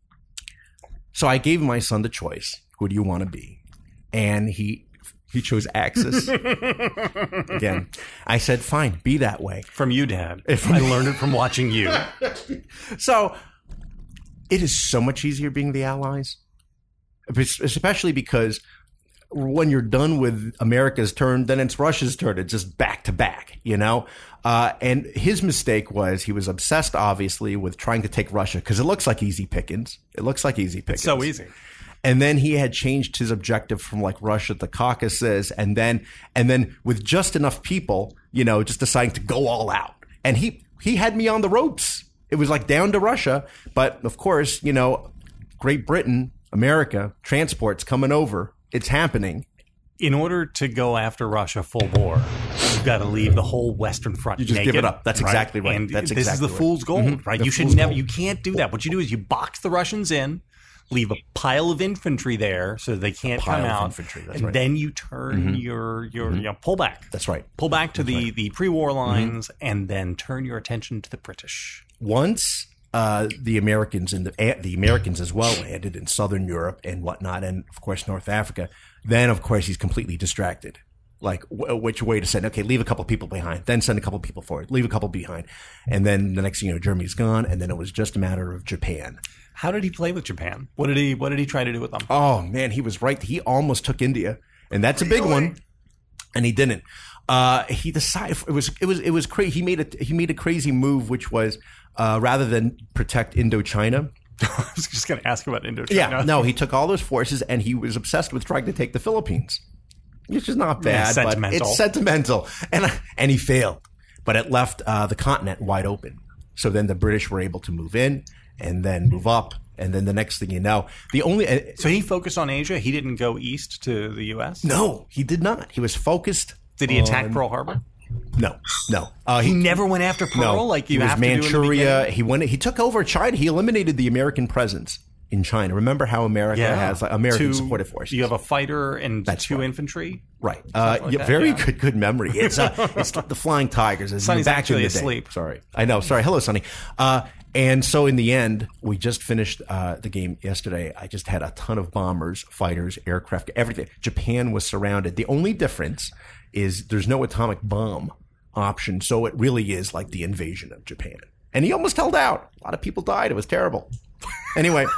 So I gave my son the choice. Who do you want to be? And he he chose Axis. Again, I said, fine, be that way. From you, Dad. If- I learned it from watching you. So it is so much easier being the Allies, especially because when you're done with America's turn, then it's Russia's turn. It's just back to back, you know? Uh, and his mistake was he was obsessed, obviously, with trying to take Russia because it looks like easy pickings. It looks like easy pickings. So easy. And then he had changed his objective from like Russia to Caucasus, and then and then with just enough people, you know, just deciding to go all out. And he he had me on the ropes. It was like down to Russia, but of course, you know, Great Britain, America, transports coming over. It's happening. In order to go after Russia full bore, you've got to leave the whole Western Front. You just naked, give it up. That's exactly right. And That's this exactly is the right. fool's gold, Mhm. right? The You should fool's never. gold. You can't do that. What you do is you box the Russians in, leave a pile of infantry there so they can't Pile come of out, infantry, that's and right. then you turn your your you know, pull back. That's right. Pull back to the the pre-war lines, and then turn your attention to the British. Once uh, the Americans and the, uh, the Americans as well landed in Southern Europe and whatnot, and of course North Africa, then of course he's completely distracted. Like w- which way to send? Okay, leave a couple people behind, then send a couple people forward, leave a couple behind, and then the next thing you know, Germany's gone, and then it was just a matter of Japan. How did he play with Japan? What did he What did he try to do with them? Oh man, he was right. He almost took India, and that's a big one, and he didn't. Uh, he decided it was it was it was crazy. He made a he made a crazy move, which was uh, rather than protect Indochina. I was just going to ask about Indochina. Yeah, no, he took all those forces and he was obsessed with trying to take the Philippines, which is not Yeah, bad, sentimental. but it's sentimental, and and he failed. but it left uh, the continent wide open. So then the British were able to move in and then move up. And then the next thing you know, the only... Uh, so he focused on Asia? He didn't go east to the U S? No, he did not. He was focused Did he on, attack Pearl Harbor? No, no. Uh, he, he never went after Pearl? No, like you he was have to Manchuria. Do in he went. He took over China. He eliminated the American presence in China. Remember how America yeah. has like, American two, supported forces. You have a fighter and That's two right. infantry? Right. Uh, like yeah, that, very yeah. good good memory. It's, uh, it's the Flying Tigers. It's Sonny's back actually in the day. asleep. Sorry. I know. Sorry. Hello, Sonny. Uh, and so in the end, we just finished uh, the game yesterday. I just had a ton of bombers, fighters, aircraft, everything. Japan was surrounded. The only difference is there's no atomic bomb option. So it really is like the invasion of Japan. And he almost held out. A lot of people died. It was terrible. Anyway.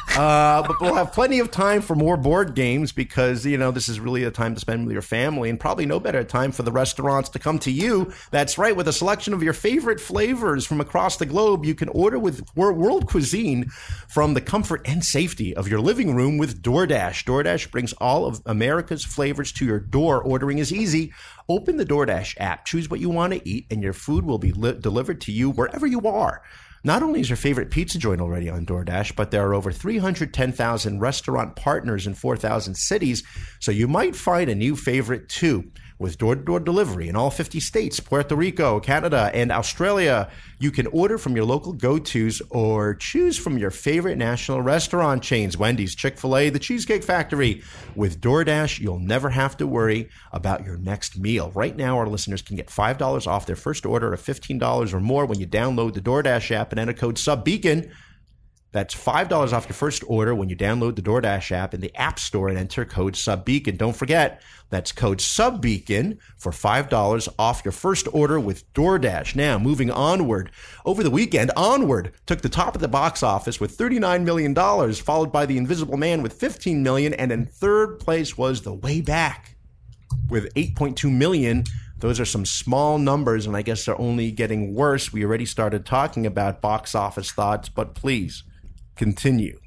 Uh, but we'll have plenty of time for more board games because, you know, this is really a time to spend with your family and probably no better time for the restaurants to come to you. That's right. With a selection of your favorite flavors from across the globe, you can order with world cuisine from the comfort and safety of your living room with DoorDash. DoorDash brings all of America's flavors to your door. Ordering is easy. Open the DoorDash app, choose what you want to eat, and your food will be li- delivered to you wherever you are. Not only is your favorite pizza joint already on DoorDash, but there are over three hundred ten thousand restaurant partners in four thousand cities, so you might find a new favorite too. With door-to-door delivery in all fifty states, Puerto Rico, Canada, and Australia, you can order from your local go-tos or choose from your favorite national restaurant chains, Wendy's, Chick-fil-A, The Cheesecake Factory. With DoorDash, you'll never have to worry about your next meal. Right now, our listeners can get five dollars off their first order of fifteen dollars or more when you download the DoorDash app and enter code SUBBEACON. That's five dollars off your first order when you download the DoorDash app in the App Store and enter code SUBBEACON. Don't forget, that's code SUBBEACON for five dollars off your first order with DoorDash. Now, moving onward. Over the weekend, Onward took the top of the box office with thirty-nine million dollars, followed by The Invisible Man with fifteen million dollars, and in third place was The Way Back with eight point two million dollars. Those are some small numbers, and I guess they're only getting worse. We already started talking about box office thoughts, but please continue.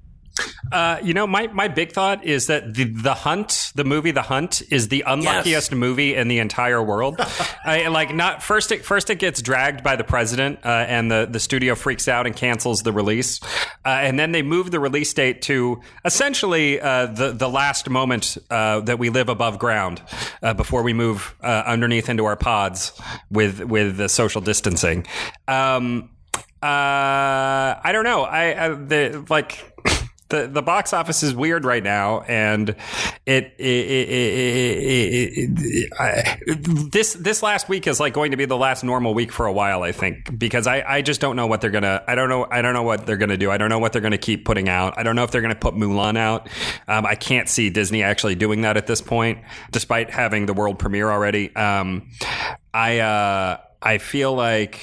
Uh, you know, my, my big thought is that the the Hunt, the movie The Hunt, is the unluckiest yes. movie in the entire world. I, like, not first it first it gets dragged by the president, uh, and the, the studio freaks out and cancels the release, uh, and then they move the release date to essentially uh, the the last moment uh, that we live above ground uh, before we move uh, underneath into our pods with with the social distancing. Um, uh, I don't know. I, I the like. The the box office is weird right now, and it, it, it, it, it, it I, this this last week is like going to be the last normal week for a while, I think, because I, I just don't know what they're gonna I don't know I don't know what they're gonna do. I don't know what they're gonna keep putting out. I don't know if they're gonna put Mulan out. Um, I can't see Disney actually doing that at this point, despite having the world premiere already. Um, I uh, I feel like.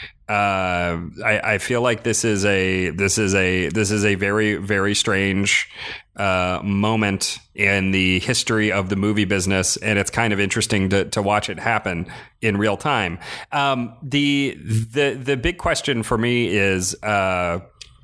Uh, I, I feel like this is a this is a this is a very very strange uh, moment in the history of the movie business, and it's kind of interesting to to watch it happen in real time. Um, the the the big question for me is, uh,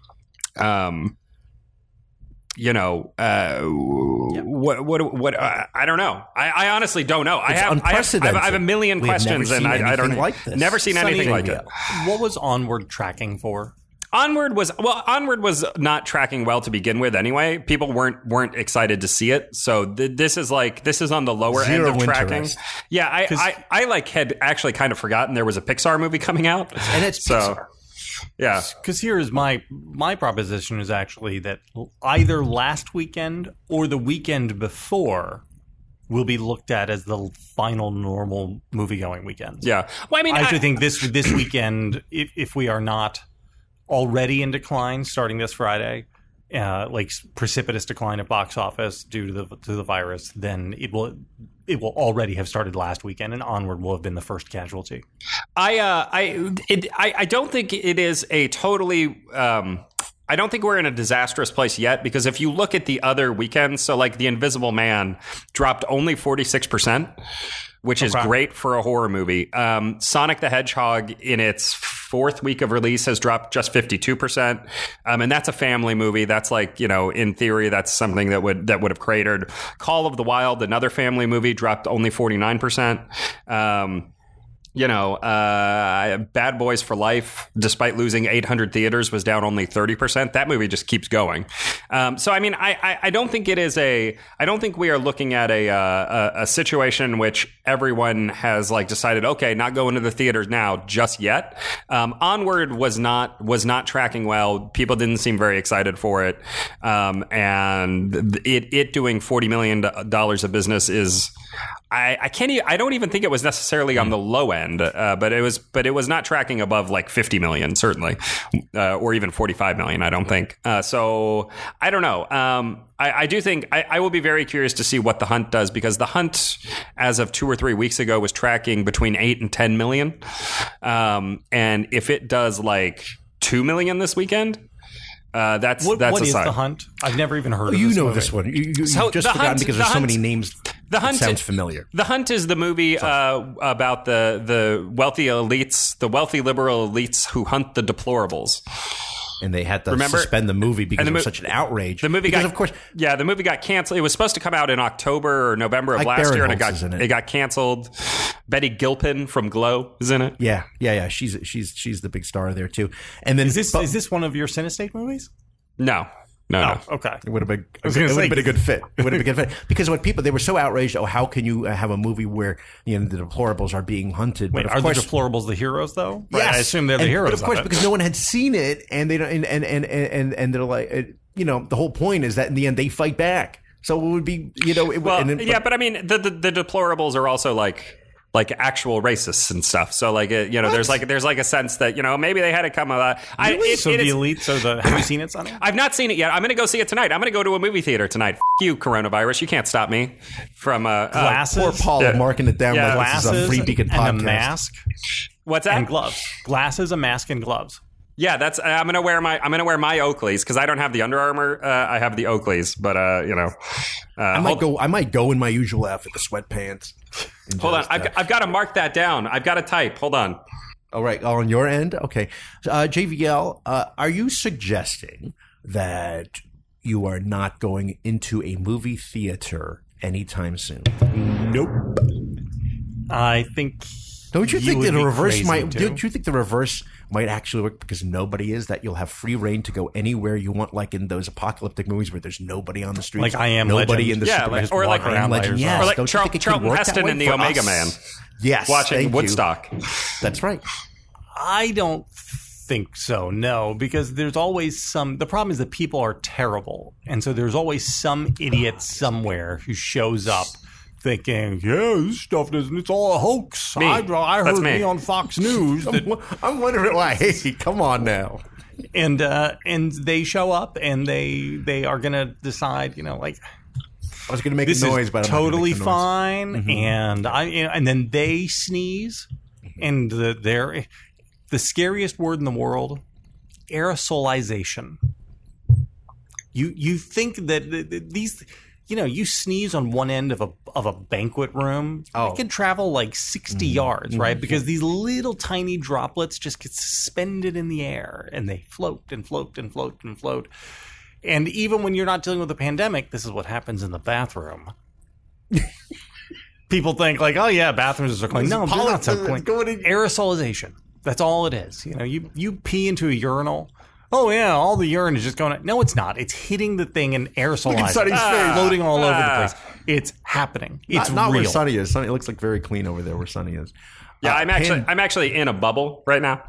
um. You know, uh, yep. what, what, what, uh, I don't know. I, I honestly don't know. I have, I have, I have, I have a million we questions and I, I don't like this. Never seen Sonny, anything like it. What was Onward tracking for? Onward was, well, Onward was not tracking well to begin with anyway. People weren't, weren't excited to see it. So th- this is like, this is on the lower Zero end of tracking. interest. Yeah. I, I, I like had actually kind of forgotten there was a Pixar movie coming out. And it's so, Pixar. Yeah, because here's my my proposition is actually that either last weekend or the weekend before will be looked at as the final normal movie-going weekend. Yeah, well, I mean, I actually I, think this this weekend, if if we are not already in decline starting this Friday, uh, like precipitous decline of box office due to the to the virus, then it will. It will already have started last weekend, and Onward will have been the first casualty. I, uh, I, it, I, I don't think it is a totally. Um, I don't think we're in a disastrous place yet, because if you look at the other weekends, so like The Invisible Man dropped only forty-six percent, which is okay. Great for a horror movie. Um, Sonic the Hedgehog in its fourth week of release has dropped just fifty-two percent. Um, and that's a family movie. That's like, you know, in theory, that's something that would, that would have cratered. Call of the Wild, another family movie, dropped only forty-nine percent. Um, You know, uh, Bad Boys for Life, despite losing eight hundred theaters, was down only thirty percent. That movie just keeps going. Um, so, I mean, I, I, I don't think it is a, I don't think we are looking at a, uh, a, a situation in which everyone has like decided, okay, not going to the theaters now just yet. Um, Onward was not, was not tracking well. People didn't seem very excited for it. Um, and it, it doing forty million dollars of business is, I, I can't. I don't even think it was necessarily on the low end, uh, but it was. But it was not tracking above like fifty million, certainly, uh, or even forty-five million. I don't think. Uh, so I don't know. Um, I, I do think I, I will be very curious to see what The Hunt does, because The Hunt, as of two or three weeks ago, was tracking between eight and ten million. Um, and if it does like two million this weekend. Uh, that's what, that's what a is sign. The Hunt? I've never even heard Oh, of you this know movie. this one. You, you, So you've just The forgotten Hunt- because The there's so Hunt- many names. The Hunt It sounds familiar. The Hunt is the movie uh, about the the wealthy elites, the wealthy liberal elites who hunt the deplorables. And they had to Remember- suspend the movie because and the it was mo- such an outrage. The movie because, got, of course, yeah, the movie got canceled. It was supposed to come out in October or November of Ike last year, and it Barinholtz got is in it. it got canceled. Betty Gilpin from Glow is in it. yeah, yeah, yeah. She's she's she's the big star there too. And then Is this but is this one of your Cinestate movies? No, no, no. Oh, okay. it would have been it was would gonna have say- been a good fit. It would have been a good fit because what people they were so outraged. Oh, how can you uh, have a movie where you know the deplorables are being hunted? Wait, but are of course, the deplorables the heroes though? Right, yes. I assume they're the And- heroes. But of course, it. because no one had seen it, and they don't, and and and and, and they're like, uh, you know, the whole point is that in the end they fight back. So it would be, you know, it, Well, and then, yeah, but I mean, the, the the deplorables are also like like actual racists and stuff. So like, it, you know, there's like there's like a sense that you know maybe they had to come. Uh, I, it, so it the is- elites are the. Have you seen it, Sonny? I've not seen it yet. I'm going to go see it tonight. I'm going to go to a movie theater tonight. F- you, coronavirus. You can't stop me from uh, uh, Glasses, poor Paul Yeah. marking it down Yeah. like this is a glasses, free beacon podcast. and a mask what's that? and gloves. Glasses, a mask, and gloves. Yeah, that's. I'm gonna wear my. I'm gonna wear my Oakleys because I don't have the Under Armour. Uh, I have the Oakleys, but uh, you know, uh, I might hold, go. I might go in my usual outfit, the sweatpants. and hold on. just, I've, uh, got- I've got to mark that down. I've got to type. Hold on. All right, on your end, okay. Uh, J V L, uh, are you suggesting that you are not going into a movie theater anytime soon? Nope. I think. Don't you, think would that the be reverse crazy might? to. Don't you think the reverse might actually work because nobody is? That you'll have free reign to go anywhere you want, like in those apocalyptic movies where there's nobody on the streets, Like I Am nobody Legend. in the Yeah, super- like- Just or walk like I Am around by Legend, yourself. yes. Or like Don't you Char- think it could Charlton work that Heston way in the for Omega us? Man, Yes, watching thank you. Woodstock. That's right. I don't think so. No, because there's always some. The problem is that people are terrible, and so there's always some idiot somewhere who shows up. Thinking, yeah, this stuff doesn't. It's all a hoax. Me. I, I That's heard me. me on Fox News, that, I'm, I'm wondering why. Hey, come on now. and uh, and they show up and they they are gonna decide. You know, like I was going to make this a noise, is but I'm not gonna totally make the noise. fine. Mm-hmm. And I you know, and then they sneeze, and the, they're the scariest word in the world, aerosolization. You you think that th- th- these. You know, you sneeze on one end of a of a banquet room, Oh. it can travel like sixty Mm-hmm. yards, right? Because these little tiny droplets just get suspended in the air and they float and float and float and float. And even when you're not dealing with a pandemic, this is what happens in the bathroom. People think like, oh yeah, bathrooms are so clean. No, they're not so clean. Aerosolization. That's all it is. You know, you you pee into a urinal. Oh yeah, all the urine is just going. No, it's not. It's hitting the thing and aerosolizing, Sonny's face. floating all over the Ah. place. It's happening. It's not, not real. where Sonny is. Sonny it looks like very clean over there where Sonny is. Yeah, Uh, I'm actually pan- I'm actually in a bubble right now.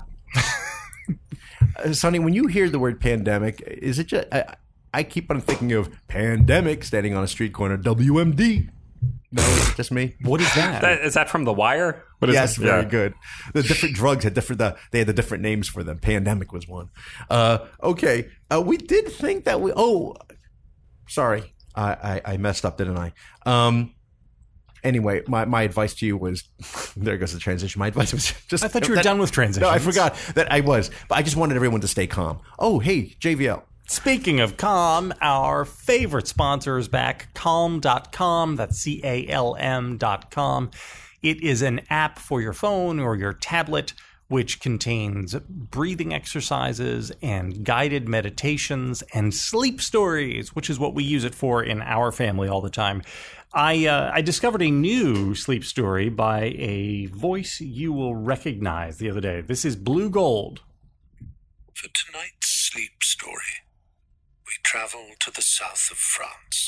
uh, Sonny, when you hear the word pandemic, is it just? I, I keep on thinking of pandemic standing on a street corner. W M D. No, it's just me. What is that? That, is that from The Wire? What is Yes, it? very Yeah. good. The different drugs had different. Uh, they had the different names for them. Pandemic was one. Uh, okay, uh, we did think that we. Oh, sorry, I, I, I messed up, didn't I? Um. Anyway, my, my advice to you was there goes the transition. My advice was just. I thought you were that- done with transitions. No, I forgot that I was, but I just wanted everyone to stay calm. Oh, hey, J V L. Speaking of Calm, our favorite sponsor is back, calm dot com. That's C A L M dot com. It is an app for your phone or your tablet which contains breathing exercises and guided meditations and sleep stories, which is what we use it for in our family all the time. I uh, I discovered a new sleep story by a voice you will recognize the other day. This is Blue Gold. For tonight's sleep story, we travel to the south of France.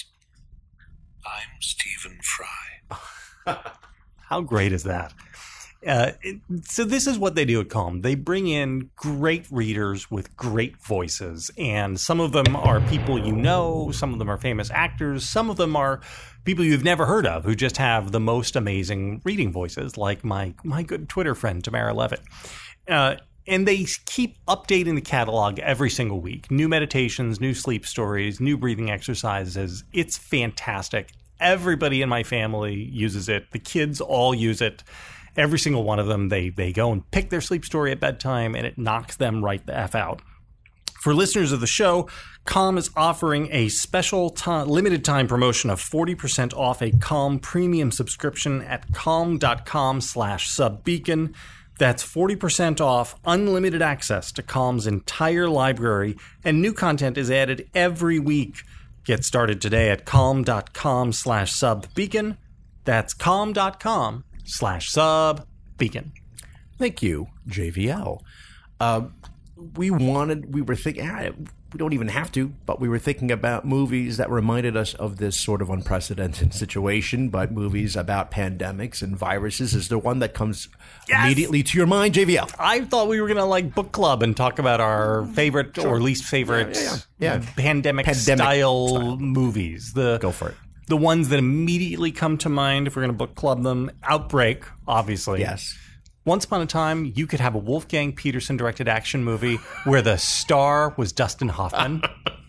I'm Stephen Fry. How great is that? Uh, it, so this is what they do at Calm. They bring in great readers with great voices, and some of them are people you know, some of them are famous actors, some of them are people you've never heard of who just have the most amazing reading voices, like my my good Twitter friend Tamara Levitt. Uh, and they keep updating the catalog every single week. New meditations, new sleep stories, new breathing exercises. It's fantastic. Everybody in my family uses it. The kids all use it. Every single one of them, they they go and pick their sleep story at bedtime, and it knocks them right the F out. For listeners of the show, Calm is offering a special time, limited time promotion of forty percent off a Calm premium subscription at calm.com slash subbeacon. That's forty percent off unlimited access to Calm's entire library, and new content is added every week. Get started today at calm.com slash subbeacon. That's calm.com slash subbeacon. Thank you, J V L. Uh, we wanted, we were thinking, ah, we don't even have to, but we were thinking about movies that reminded us of this sort of unprecedented situation, but movies about pandemics and viruses. Is there one that comes yes! immediately to your mind, J V L? I thought we were going to like book club and talk about our favorite sure. or least favorite yeah, yeah, yeah. Yeah. Pandemic, pandemic style, style movies. The, Go for it. The ones that immediately come to mind, if we're going to book club them, Outbreak, obviously. Yes. Once upon a time, you could have a Wolfgang Peterson directed action movie where the star was Dustin Hoffman.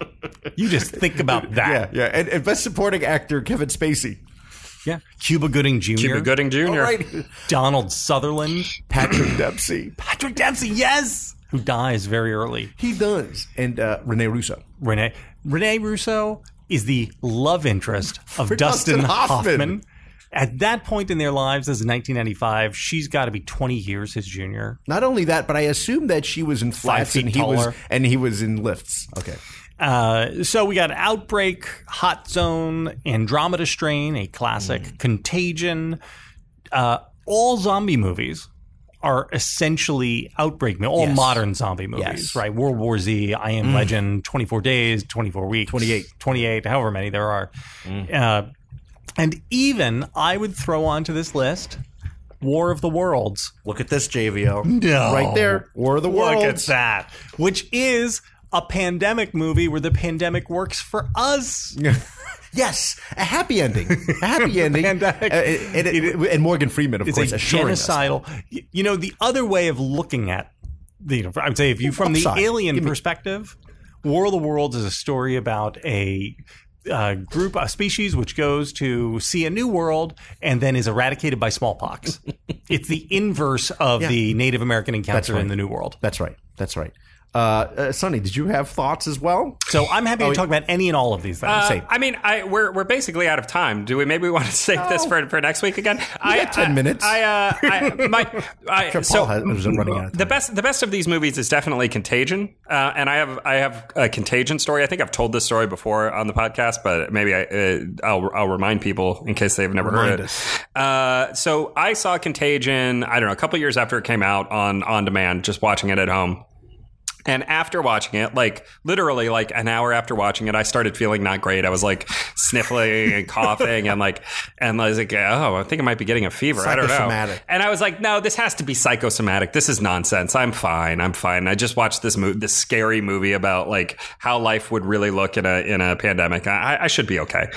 You just think about that. Yeah, yeah. And, and best supporting actor, Kevin Spacey. Yeah. Cuba Gooding Junior Cuba Gooding Junior All right. Donald Sutherland. Patrick Dempsey. Patrick Dempsey, yes! Who dies very early. He does. And uh, Rene Russo. Rene. Rene Russo is the love interest of For Dustin, Dustin Hoffman. Hoffman. At that point in their lives, this is nineteen ninety-five, she's got to be twenty years his junior. Not only that, but I assume that she was in flats and he was and he was in lifts. Okay. Uh, so we got Outbreak, Hot Zone, Andromeda Strain, a classic, mm. Contagion. Uh, all zombie movies are essentially Outbreak, all yes. modern zombie movies, yes. right? World War Z, I Am mm. Legend, twenty-four days, twenty-four weeks, twenty-eight, twenty-eight, however many there are. Mm. Uh, and even I would throw onto this list War of the Worlds. Look at this, J V O. No. Right there, War of the Worlds. Look at that. Which is a pandemic movie where the pandemic works for us. Yes, a happy ending. A happy ending. Pandemic. Uh, and, and, and Morgan Freeman, of it's course, a assuring genocidal. us. You know, the other way of looking at, the, you know, I would say if you, from the Upside. alien Give me- perspective, War of the Worlds is a story about a uh, group, a species which goes to see a new world and then is eradicated by smallpox. It's the inverse of Yeah. the Native American encounter right. in the New World. That's right. That's right. Uh, uh, Sonny, did you have thoughts as well? So I'm happy Oh, to talk about any and all of these things. Uh, Say- I mean, I, we're we're basically out of time. Do we maybe want to save this for, for next week again? I got ten I, minutes. I, uh, I my I, Sure, so Paul has, was running out of time. the best the best of these movies is definitely Contagion, uh, and I have I have a Contagion story. I think I've told this story before on the podcast, but maybe I uh, I'll I'll remind people in case they've never Remind heard us. it. Uh, so I saw Contagion. I don't know, a couple years after it came out on on demand, just watching it at home. And after watching it, like literally like an hour after watching it, I started feeling not great. I was like sniffling and coughing and like, and I was like, oh, I think I might be getting a fever. I don't know. Psychosomatic. And I was like, no, this has to be psychosomatic. This is nonsense. I'm fine. I'm fine. I just watched this movie, this scary movie about like how life would really look in a, in a pandemic. I, I should be okay.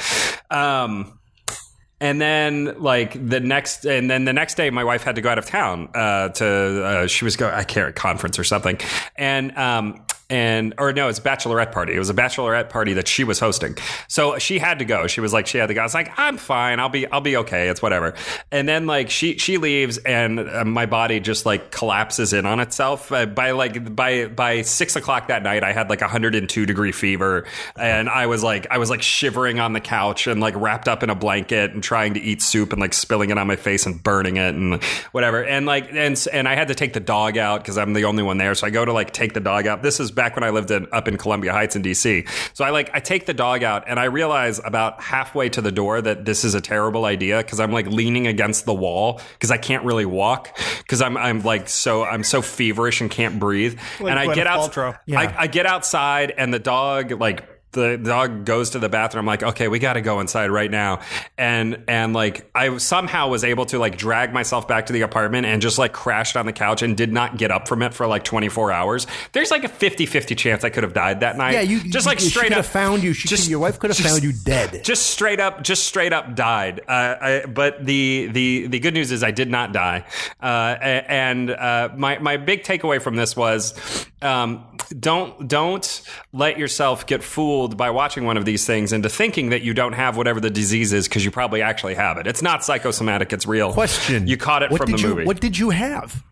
Um, And then, like the next, and then the next day, my wife had to go out of town uh, to. Uh, she was going, I can't, conference or something, and um, and or no, it's a bachelorette party. It was a bachelorette party that she was hosting. So she had to go. She was like, she had to go. I was like, I'm fine. I'll be, I'll be okay. It's whatever. And then like she, she leaves, and uh, my body just like collapses in on itself. Uh, by like by by six o'clock that night, I had like a hundred and two degree fever, and I was like, I was like shivering on the couch and like wrapped up in a blanket and trying to eat soup and like spilling it on my face and burning it and whatever. And like, and and I had to take the dog out because I'm the only one there. So I go to like take the dog out. This is back when I lived in, up in Columbia Heights in D C. So I like, I take the dog out, and I realize about halfway to the door that this is a terrible idea because I'm like leaning against the wall because I can't really walk because I'm, I'm like, so I'm so feverish and can't breathe. Like and I Gwyneth get out, Paltrow. Yeah. I, I get outside, and the dog like, the dog goes to the bathroom. I'm like, okay, we got to go inside right now. And, and like, I somehow was able to like drag myself back to the apartment and just like crashed on the couch and did not get up from it for like twenty-four hours. There's like a fifty-fifty chance I could have died that night. Yeah, you just you, like she straight could up have found you. She just- could, your wife could have just- found you dead. Just straight up, just straight up died. Uh, I, but the, the, the good news is I did not die. Uh, and, uh, my, my big takeaway from this was, um, don't, don't let yourself get fooled by watching one of these things into thinking that you don't have whatever the disease is, because you probably actually have it. It's not psychosomatic. It's real. Question. You caught it what from did the you, movie. What did you have?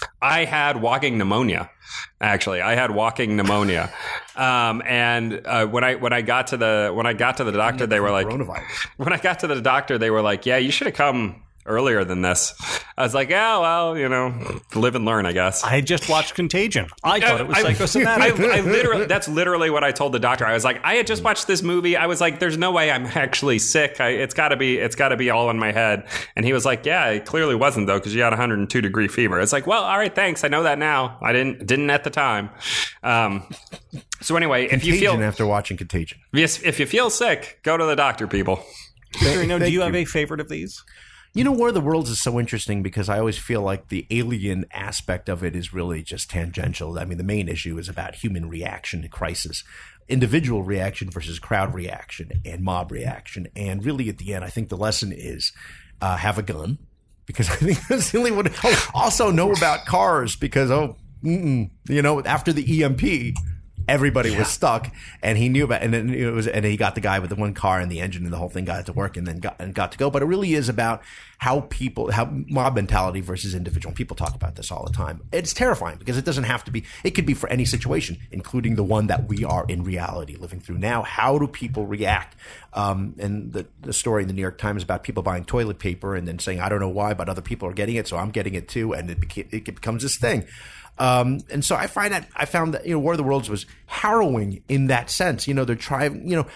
I had walking pneumonia. Actually, I had walking pneumonia, um, and uh, when I when I got to the when I got to the doctor, they were like, Coronavirus. when I got to the doctor, they were like, yeah, you should have come earlier than this. I was like, yeah, well, you know, live and learn, I guess. I had just watched Contagion. I thought it was I- psychosomatic. I, I literally, that's literally what I told the doctor. I was like, I had just watched this movie. I was like, there's no way I'm actually sick. I, it's got to be, it's got to be all in my head. And he was like, yeah, it clearly wasn't though, because you had one hundred two degree fever. It's like, well, all right, thanks. I know that now. I didn't, didn't at the time. Um, so anyway, if you Contagion feel, after watching Contagion. yes, if you feel sick, go to the doctor, people. Victorino, do Thank you have you. a favorite of these? You know, War of the Worlds is so interesting because I always feel like the alien aspect of it is really just tangential. I mean, the main issue is about human reaction to crisis, individual reaction versus crowd reaction and mob reaction. And really, at the end, I think the lesson is uh, have a gun, because I think that's the only one. Oh, also know about cars because, oh, mm-mm, you know, after the E M P, everybody yeah. was stuck, and he knew about, and then it was, and he got the guy with the one car and the engine, and the whole thing got to work, and then got and got to go. But it really is about how people, how mob mentality versus individual. People talk about this all the time. It's terrifying because it doesn't have to be. It could be for any situation, including the one that we are in reality living through now. How do people react? Um, and the the story in the New York Times about people buying toilet paper and then saying, "I don't know why, but other people are getting it, so I'm getting it too," and it beca- it becomes this thing. Um, and so I find that I found that, you know, War of the Worlds was harrowing in that sense. You know, they're trying, you know,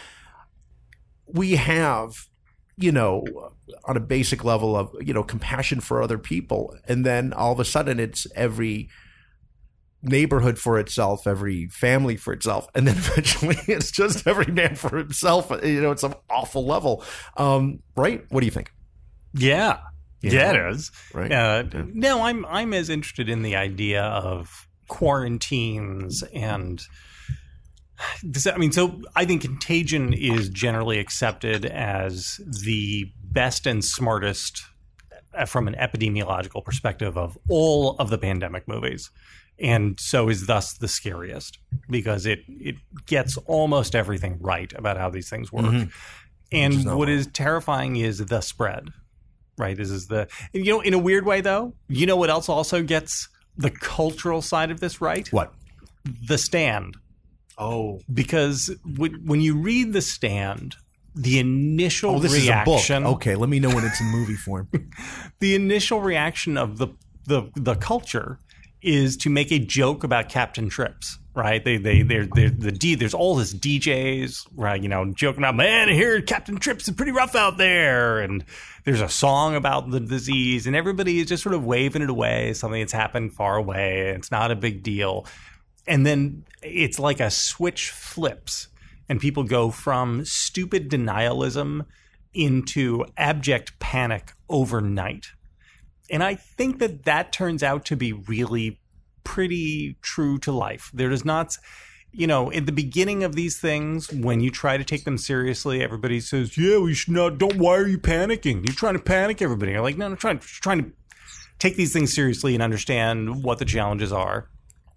we have, you know, on a basic level of, you know, compassion for other people. And then all of a sudden it's every neighborhood for itself, every family for itself. And then eventually it's just every man for himself, you know, it's an awful level. Um, right? What do you think? Yeah. You yeah, know, it is. right? Uh, Yeah. No, I'm I'm as interested in the idea of quarantines and this, I mean, so I think Contagion is generally accepted as the best and smartest uh, from an epidemiological perspective of all of the pandemic movies. And so is thus the scariest because it, it gets almost everything right about how these things work. Mm-hmm. And is not what wrong. is terrifying is the spread. Right. This is the, you know, in a weird way, though, you know what else also gets the cultural side of this right? What? The Stand. Oh, Because w- when you read The Stand, the initial oh, this reaction. is a book. Okay, let me know when it's in movie form. The initial reaction of the, the, the culture is to make a joke about Captain Trips. Right, they they they're, they're the D. There's all this D Js, right? You know, joking about, man, I hear Captain Trips is pretty rough out there, and there's a song about the disease, and everybody is just sort of waving it away, something that's happened far away. It's not a big deal, and then it's like a switch flips, and people go from stupid denialism into abject panic overnight, and I think that that turns out to be really pretty true to life. There does not, you know, in the beginning of these things, when you try to take them seriously, everybody says, yeah, we should not, don't, why are you panicking? You're trying to panic everybody. You're like, no, I'm trying, trying to take these things seriously and understand what the challenges are.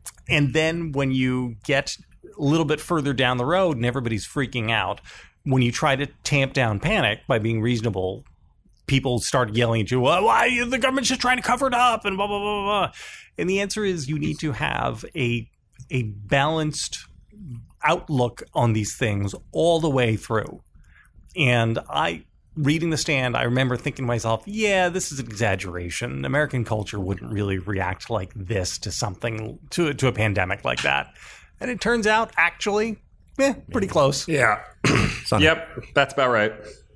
and then when you get a little bit further down the road and everybody's freaking out, when you try to tamp down panic by being reasonable, people start yelling at you, well, why the government's just trying to cover it up and blah, blah, blah, blah. And the answer is you need to have a a balanced outlook on these things all the way through. And I, reading The Stand, I remember thinking to myself, yeah, this is an exaggeration. American culture wouldn't really react like this to something, to, to a pandemic like that. And it turns out, actually, eh, pretty close. Yeah. Yep, that's about right.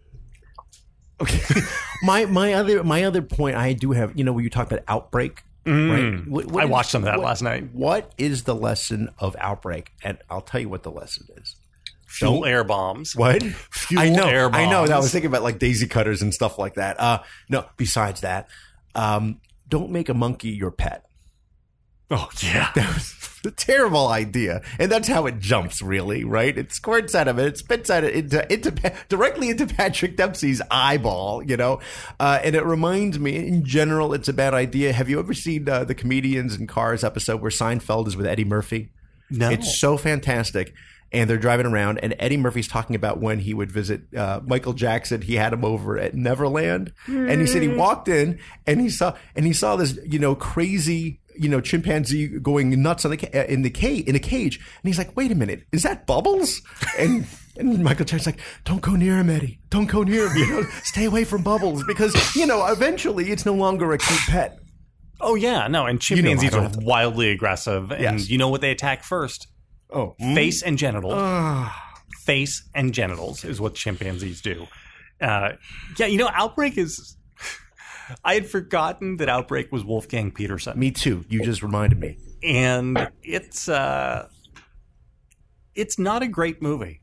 Okay. my my other my other point I do have, you know, when you talk about Outbreak, Mm. right? What, what I is, watched some of that what, last night. What is the lesson of Outbreak? And I'll tell you what the lesson is. Fuel Don't- air bombs. What? Fuel I know, air I know. bombs. I was thinking about like daisy cutters and stuff like that. Uh, no, besides that, um, don't make a monkey your pet. Oh, yeah. That was a terrible idea. And that's how it jumps, really, right? It squirts out of it. It spits out it into, into directly into Patrick Dempsey's eyeball, you know? Uh, and it reminds me, in general, it's a bad idea. Have you ever seen uh, the Comedians in Cars episode where Seinfeld is with Eddie Murphy? No. It's so fantastic. And they're driving around, and Eddie Murphy's talking about when he would visit uh, Michael Jackson. He had him over at Neverland, and he said he walked in and he saw and he saw this, you know, crazy, you know, chimpanzee going nuts on the ca- in the cage in a cage, and he's like, "Wait a minute, is that Bubbles?" And and Michael Jackson's like, "Don't go near him, Eddie. Don't go near him. You know, stay away from Bubbles because you know eventually it's no longer a cute pet." Oh, yeah. No, and You know, chimpanzees I don't are have to- wildly aggressive. And Yes. you know what they attack first? Oh, Face and genitals. Face and genitals is what chimpanzees do. Uh, yeah, you know, Outbreak is... I had forgotten that Outbreak was Wolfgang Peterson. me too. You just reminded me. And it's... Uh, it's not a great movie.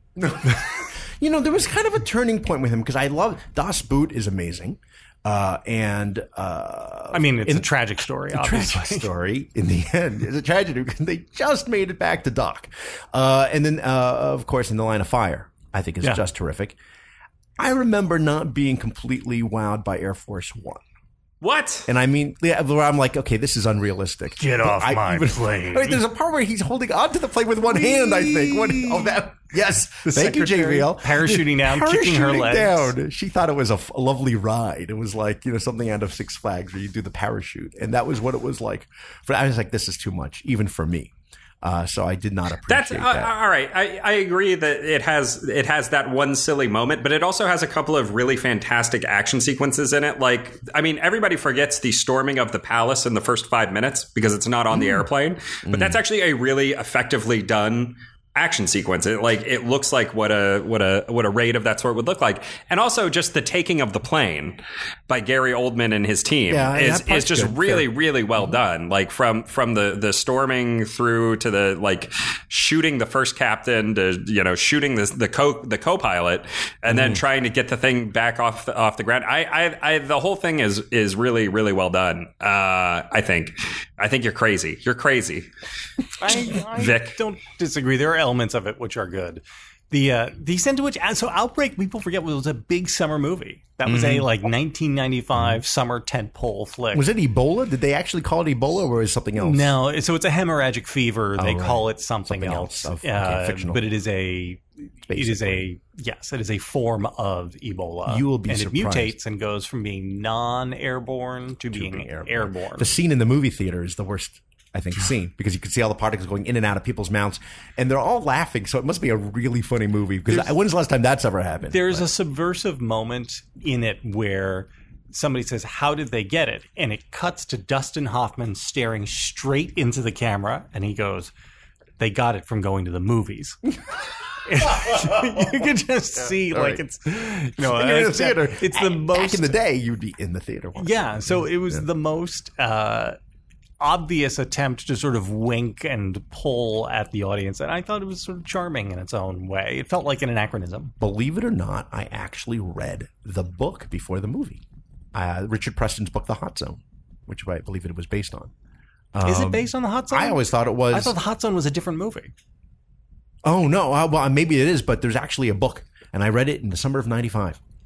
You know, there was kind of a turning point with him because I love Das Boot is amazing. Uh, and uh, I mean, it's in- a tragic story, a obviously. tragic story in the end. It's a tragedy because they just made it back to Doc. Uh, and then, uh, of course, In the Line of Fire, I think is Yeah. just terrific. I remember not being completely wowed by Air Force One. What? And I mean, yeah, where I'm like, okay, this is unrealistic. Get But off I my even- plane. I mean, there's a part where he's holding onto the plane with one hand, I think. One, oh, that, yes. Thank you, J V L. Parachuting down, kicking her Parachuting legs. down. She thought it was a, f- a lovely ride. It was like, you know, something out of Six Flags where you do the parachute. And that was what it was like. But I was like, this is too much, even for me. Uh, so I did not That's appreciate uh, that. all right. I, I agree that it has it has that one silly moment, but it also has a couple of really fantastic action sequences in it. Like, I mean, everybody forgets the storming of the palace in the first five minutes because it's not on the airplane, but that's actually a really effectively done action sequence. It like it looks like what a what a what a raid of that sort would look like, and also just the taking of the plane by Gary Oldman and his team Yeah, is that part's is just good. really Fair. really well done. Like from from the the storming through to the like shooting the first captain to you know shooting the the co the co-pilot and then trying to get the thing back off the, off the ground. I, I I the whole thing is is really really well done. Uh, I think I think you're crazy. You're crazy. I, I Vic. don't disagree. There are elements of it which are good. The uh, the extent to which so Outbreak, people forget, was a big summer movie. That was a like nineteen ninety-five summer tentpole flick. Was it Ebola? Did they actually call it Ebola or was it something else? No, so it's a hemorrhagic fever. They Oh, right. call it something, Something else, else. Okay, Uh, fictional. but it is a it is a yes, it is a form of Ebola. You will be and surprised. it mutates and goes from being non-airborne to, being, being airborne. airborne. The scene in the movie theater is the worst, I think, scene because you can see all the particles going in and out of people's mouths, and they're all laughing. So it must be a really funny movie. Because when's the last time that's ever happened? There's a subversive moment in it where somebody says, "How did they get it?" And it cuts to Dustin Hoffman staring straight into the camera, and he goes, "They got it from going to the movies." You can just see, like, right. it's, you know, When you're in the it's, theater. it's the Back most in the day, you'd be in the theater. watching. yeah. So it was the most uh, obvious attempt to sort of wink and pull at the audience, and I thought it was sort of charming in its own way. It felt like an anachronism. Believe it or not, I actually read the book before the movie. Uh, Richard Preston's book, The Hot Zone, which I believe it was based on. Is it based on the Hot Zone? I always thought it was. I thought the Hot Zone was a different movie. Oh no! Uh, well, maybe it is, but there's actually a book, and I read it in the summer of ninety-five.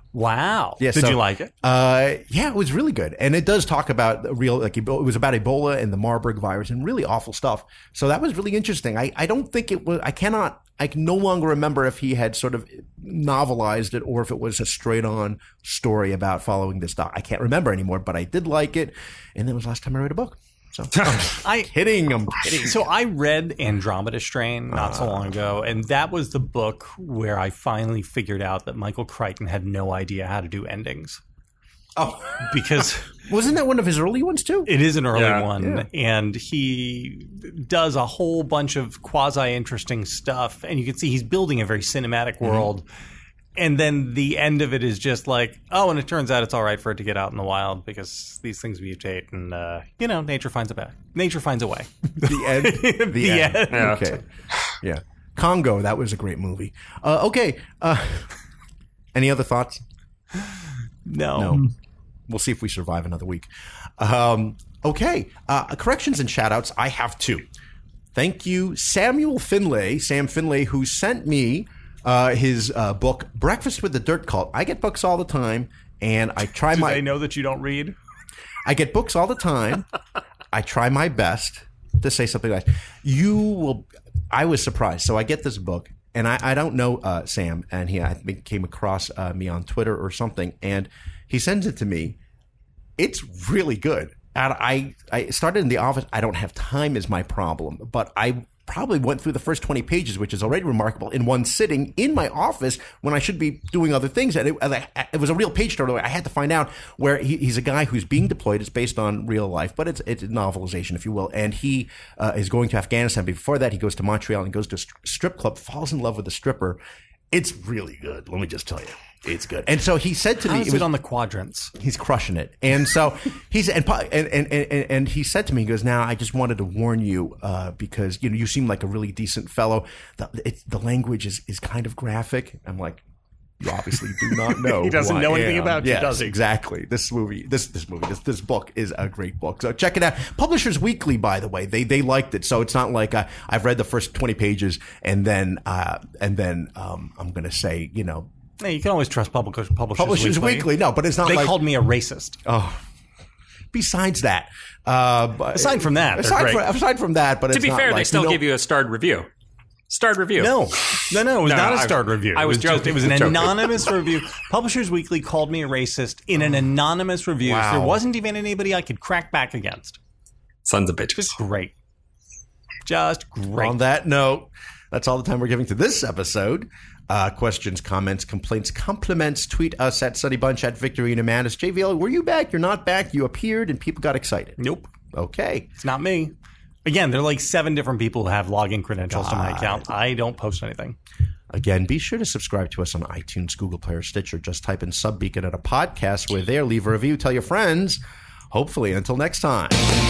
Wow. Yeah, Did so, you like it? Uh, yeah, it was really good. And it does talk about the real, like, it was about Ebola and the Marburg virus and really awful stuff. So that was really interesting. I, I don't think it was, I cannot, I can no longer remember if he had sort of novelized it or if it was a straight on story about following this doc. I can't remember anymore, but I did like it. And that was the last time I read a book. So I'm I kidding. I'm kidding. So I read Andromeda Strain not so long ago, and that was the book where I finally figured out that Michael Crichton had no idea how to do endings. Oh, because wasn't that one of his early ones too? it is an early Yeah. one, Yeah. and he does a whole bunch of quasi-interesting stuff, and you can see he's building a very cinematic world. And then the end of it is just like, oh, and it turns out it's all right for it to get out in the wild because these things mutate, and uh, you know, nature finds a way. Nature finds a way. The end. The, The end. end. Yeah. Okay. Yeah. Congo. That was a great movie. Uh, okay. Uh, any other thoughts? No. No. We'll see if we survive another week. Um, okay. Uh, corrections and shout outs. I have two. Thank you, Samuel Finlay, Sam Finlay, who sent me uh, his uh, book, Breakfast with the Dirt Cult. I get books all the time, and I try Do my. they know that you don't read? I get books all the time. I try my best to say something like, you will. I was surprised. So I get this book, and I, I don't know uh, Sam, and he I think came across uh, me on Twitter or something, and he sends it to me. It's really good. And I, I started in the office. I don't have time is my problem, but I probably went through the first twenty pages, which is already remarkable, in one sitting in my office when I should be doing other things. And it, it was a real page turner. I had to find out where he, he's a guy who's being deployed. It's based on real life, but it's it's a novelization, if you will. And he uh, is going to Afghanistan. Before that, he goes to Montreal and goes to a strip club, falls in love with a stripper. It's really good. Let me just tell you. It's good. And so he said to How me, is it it was on the quadrants? He's crushing it. And so he's and and, and and and he said to me, he goes, now I just wanted to warn you uh, because you know you seem like a really decent fellow. The, it's, the language is, is kind of graphic. I'm like, you obviously do not know. He doesn't who I know anything am. about you, yes, does he? Exactly. This movie, this this movie, this this book is a great book. So check it out. Publishers Weekly, by the way, they they liked it. So it's not like uh, I've read the first twenty pages and then uh, and then um, I'm going to say, you know. Hey, you can always trust Publishers, Publishers, Publishers Weekly. Weekly. No, but it's not They like called me a racist. Oh, besides that, uh, but, Aside from that, they're aside great. from, aside from that, but To it's be not fair, like, they still you know, give you a starred review. Starred review. No, no, no. It was No, not no, a I- starred review. I was it just- joking. It was an Joking. anonymous review. Publishers Weekly called me a racist in an anonymous review. Wow. There wasn't even anybody I could crack back against. Sons of bitches. Just great. Just great. On that note, that's all the time we're giving to this episode. Uh, questions, comments, complaints, compliments, tweet us at Sunny Bunch, at Victorine Amantis. J V L, were you back? You're not back. You appeared and people got excited. Nope. Okay. It's not me. Again, there are like seven different people who have login credentials to my account. I don't post anything. Again, be sure to subscribe to us on iTunes, Google Play, or Stitcher. Just type in Subbeacon at a podcast. We're there. Leave a review. Tell your friends. Hopefully, until next time.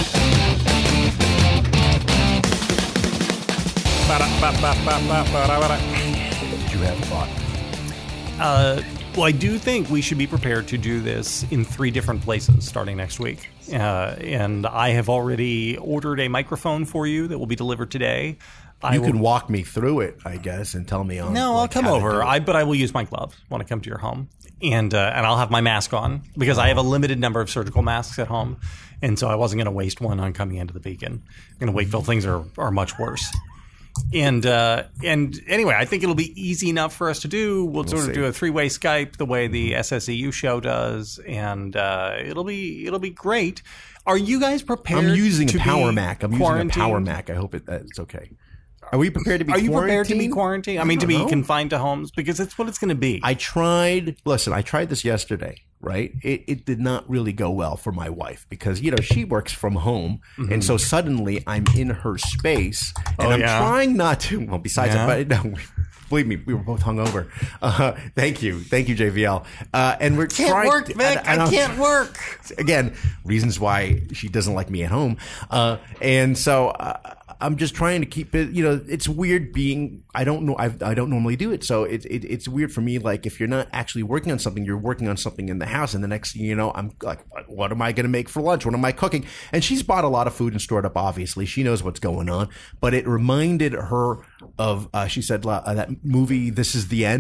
Did you have a thought? Uh, well, I do think we should be prepared to do this in three different places starting next week. Uh, and I have already ordered a microphone for you that will be delivered today. I You will, can walk me through it, I guess, and tell me on. No, I'll like, come how to do over. it. I but I will use my gloves when I come to your home, and uh, and I'll have my mask on because I have a limited number of surgical masks at home, and so I wasn't going to waste one on coming into the Beacon. I'm going to wait till things are, are much worse. And uh, and anyway, I think it'll be easy enough for us to do. We'll, sort see. of do a three way Skype the way the S S E U show does, and uh, it'll be it'll be great. Are you guys prepared? I'm using to a Power be Mac. I'm using a Power quarantined? Mac. I hope it, that's okay. Are we prepared to be Are you quarantined? prepared to be quarantined? I mean, to don't be know. confined to homes because that's what it's going to be. I tried, listen, I tried this yesterday, right? It, it did not really go well for my wife because, you know, she works from home. And so suddenly I'm in her space and Mm-hmm. Oh, I'm yeah? trying not to, well, besides Yeah? that, but no, believe me, we were both hungover. Uh, thank you. Thank you, J V L. Uh, and we're can't trying work, to- Vic. and- and I I'm- can't work. Again, reasons why she doesn't like me at home. Uh, and so uh, I'm just trying to keep it, you know, it's weird being, I don't know, I've, I don't normally do it. So it, it, it's weird for me. Like if you're not actually working on something, you're working on something in the house. And the next thing you know, I'm like, what, what am I going to make for lunch? What am I cooking? And she's bought a lot of food and stored up, obviously. She knows what's going on. But it reminded her of, uh, she said, uh, that movie, This Is the End.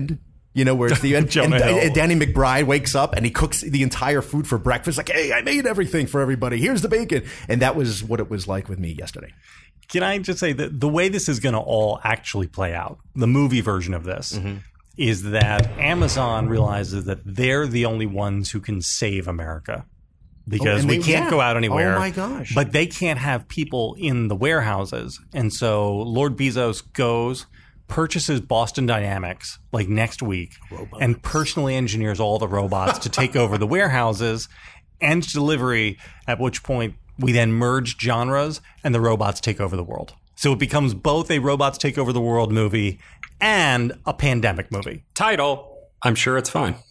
You know, where it's the and, Jonah and, Hill. and Danny McBride wakes up and he cooks the entire food for breakfast. Like, hey, I made everything for everybody. Here's the bacon. And that was what it was like with me yesterday. Can I just say that the way this is going to all actually play out, the movie version of this, mm-hmm. is that Amazon realizes that they're the only ones who can save America. Because oh, we they, can't yeah. go out anywhere. Oh, my gosh. But they can't have people in the warehouses. And so Lord Bezos goes, purchases Boston Dynamics like next week, robots. And personally engineers all the robots to take over the warehouses, ends delivery, at which point we then merge genres and the robots take over the world. So it becomes both a robots take over the world movie and a pandemic movie. Title, I'm sure it's fine.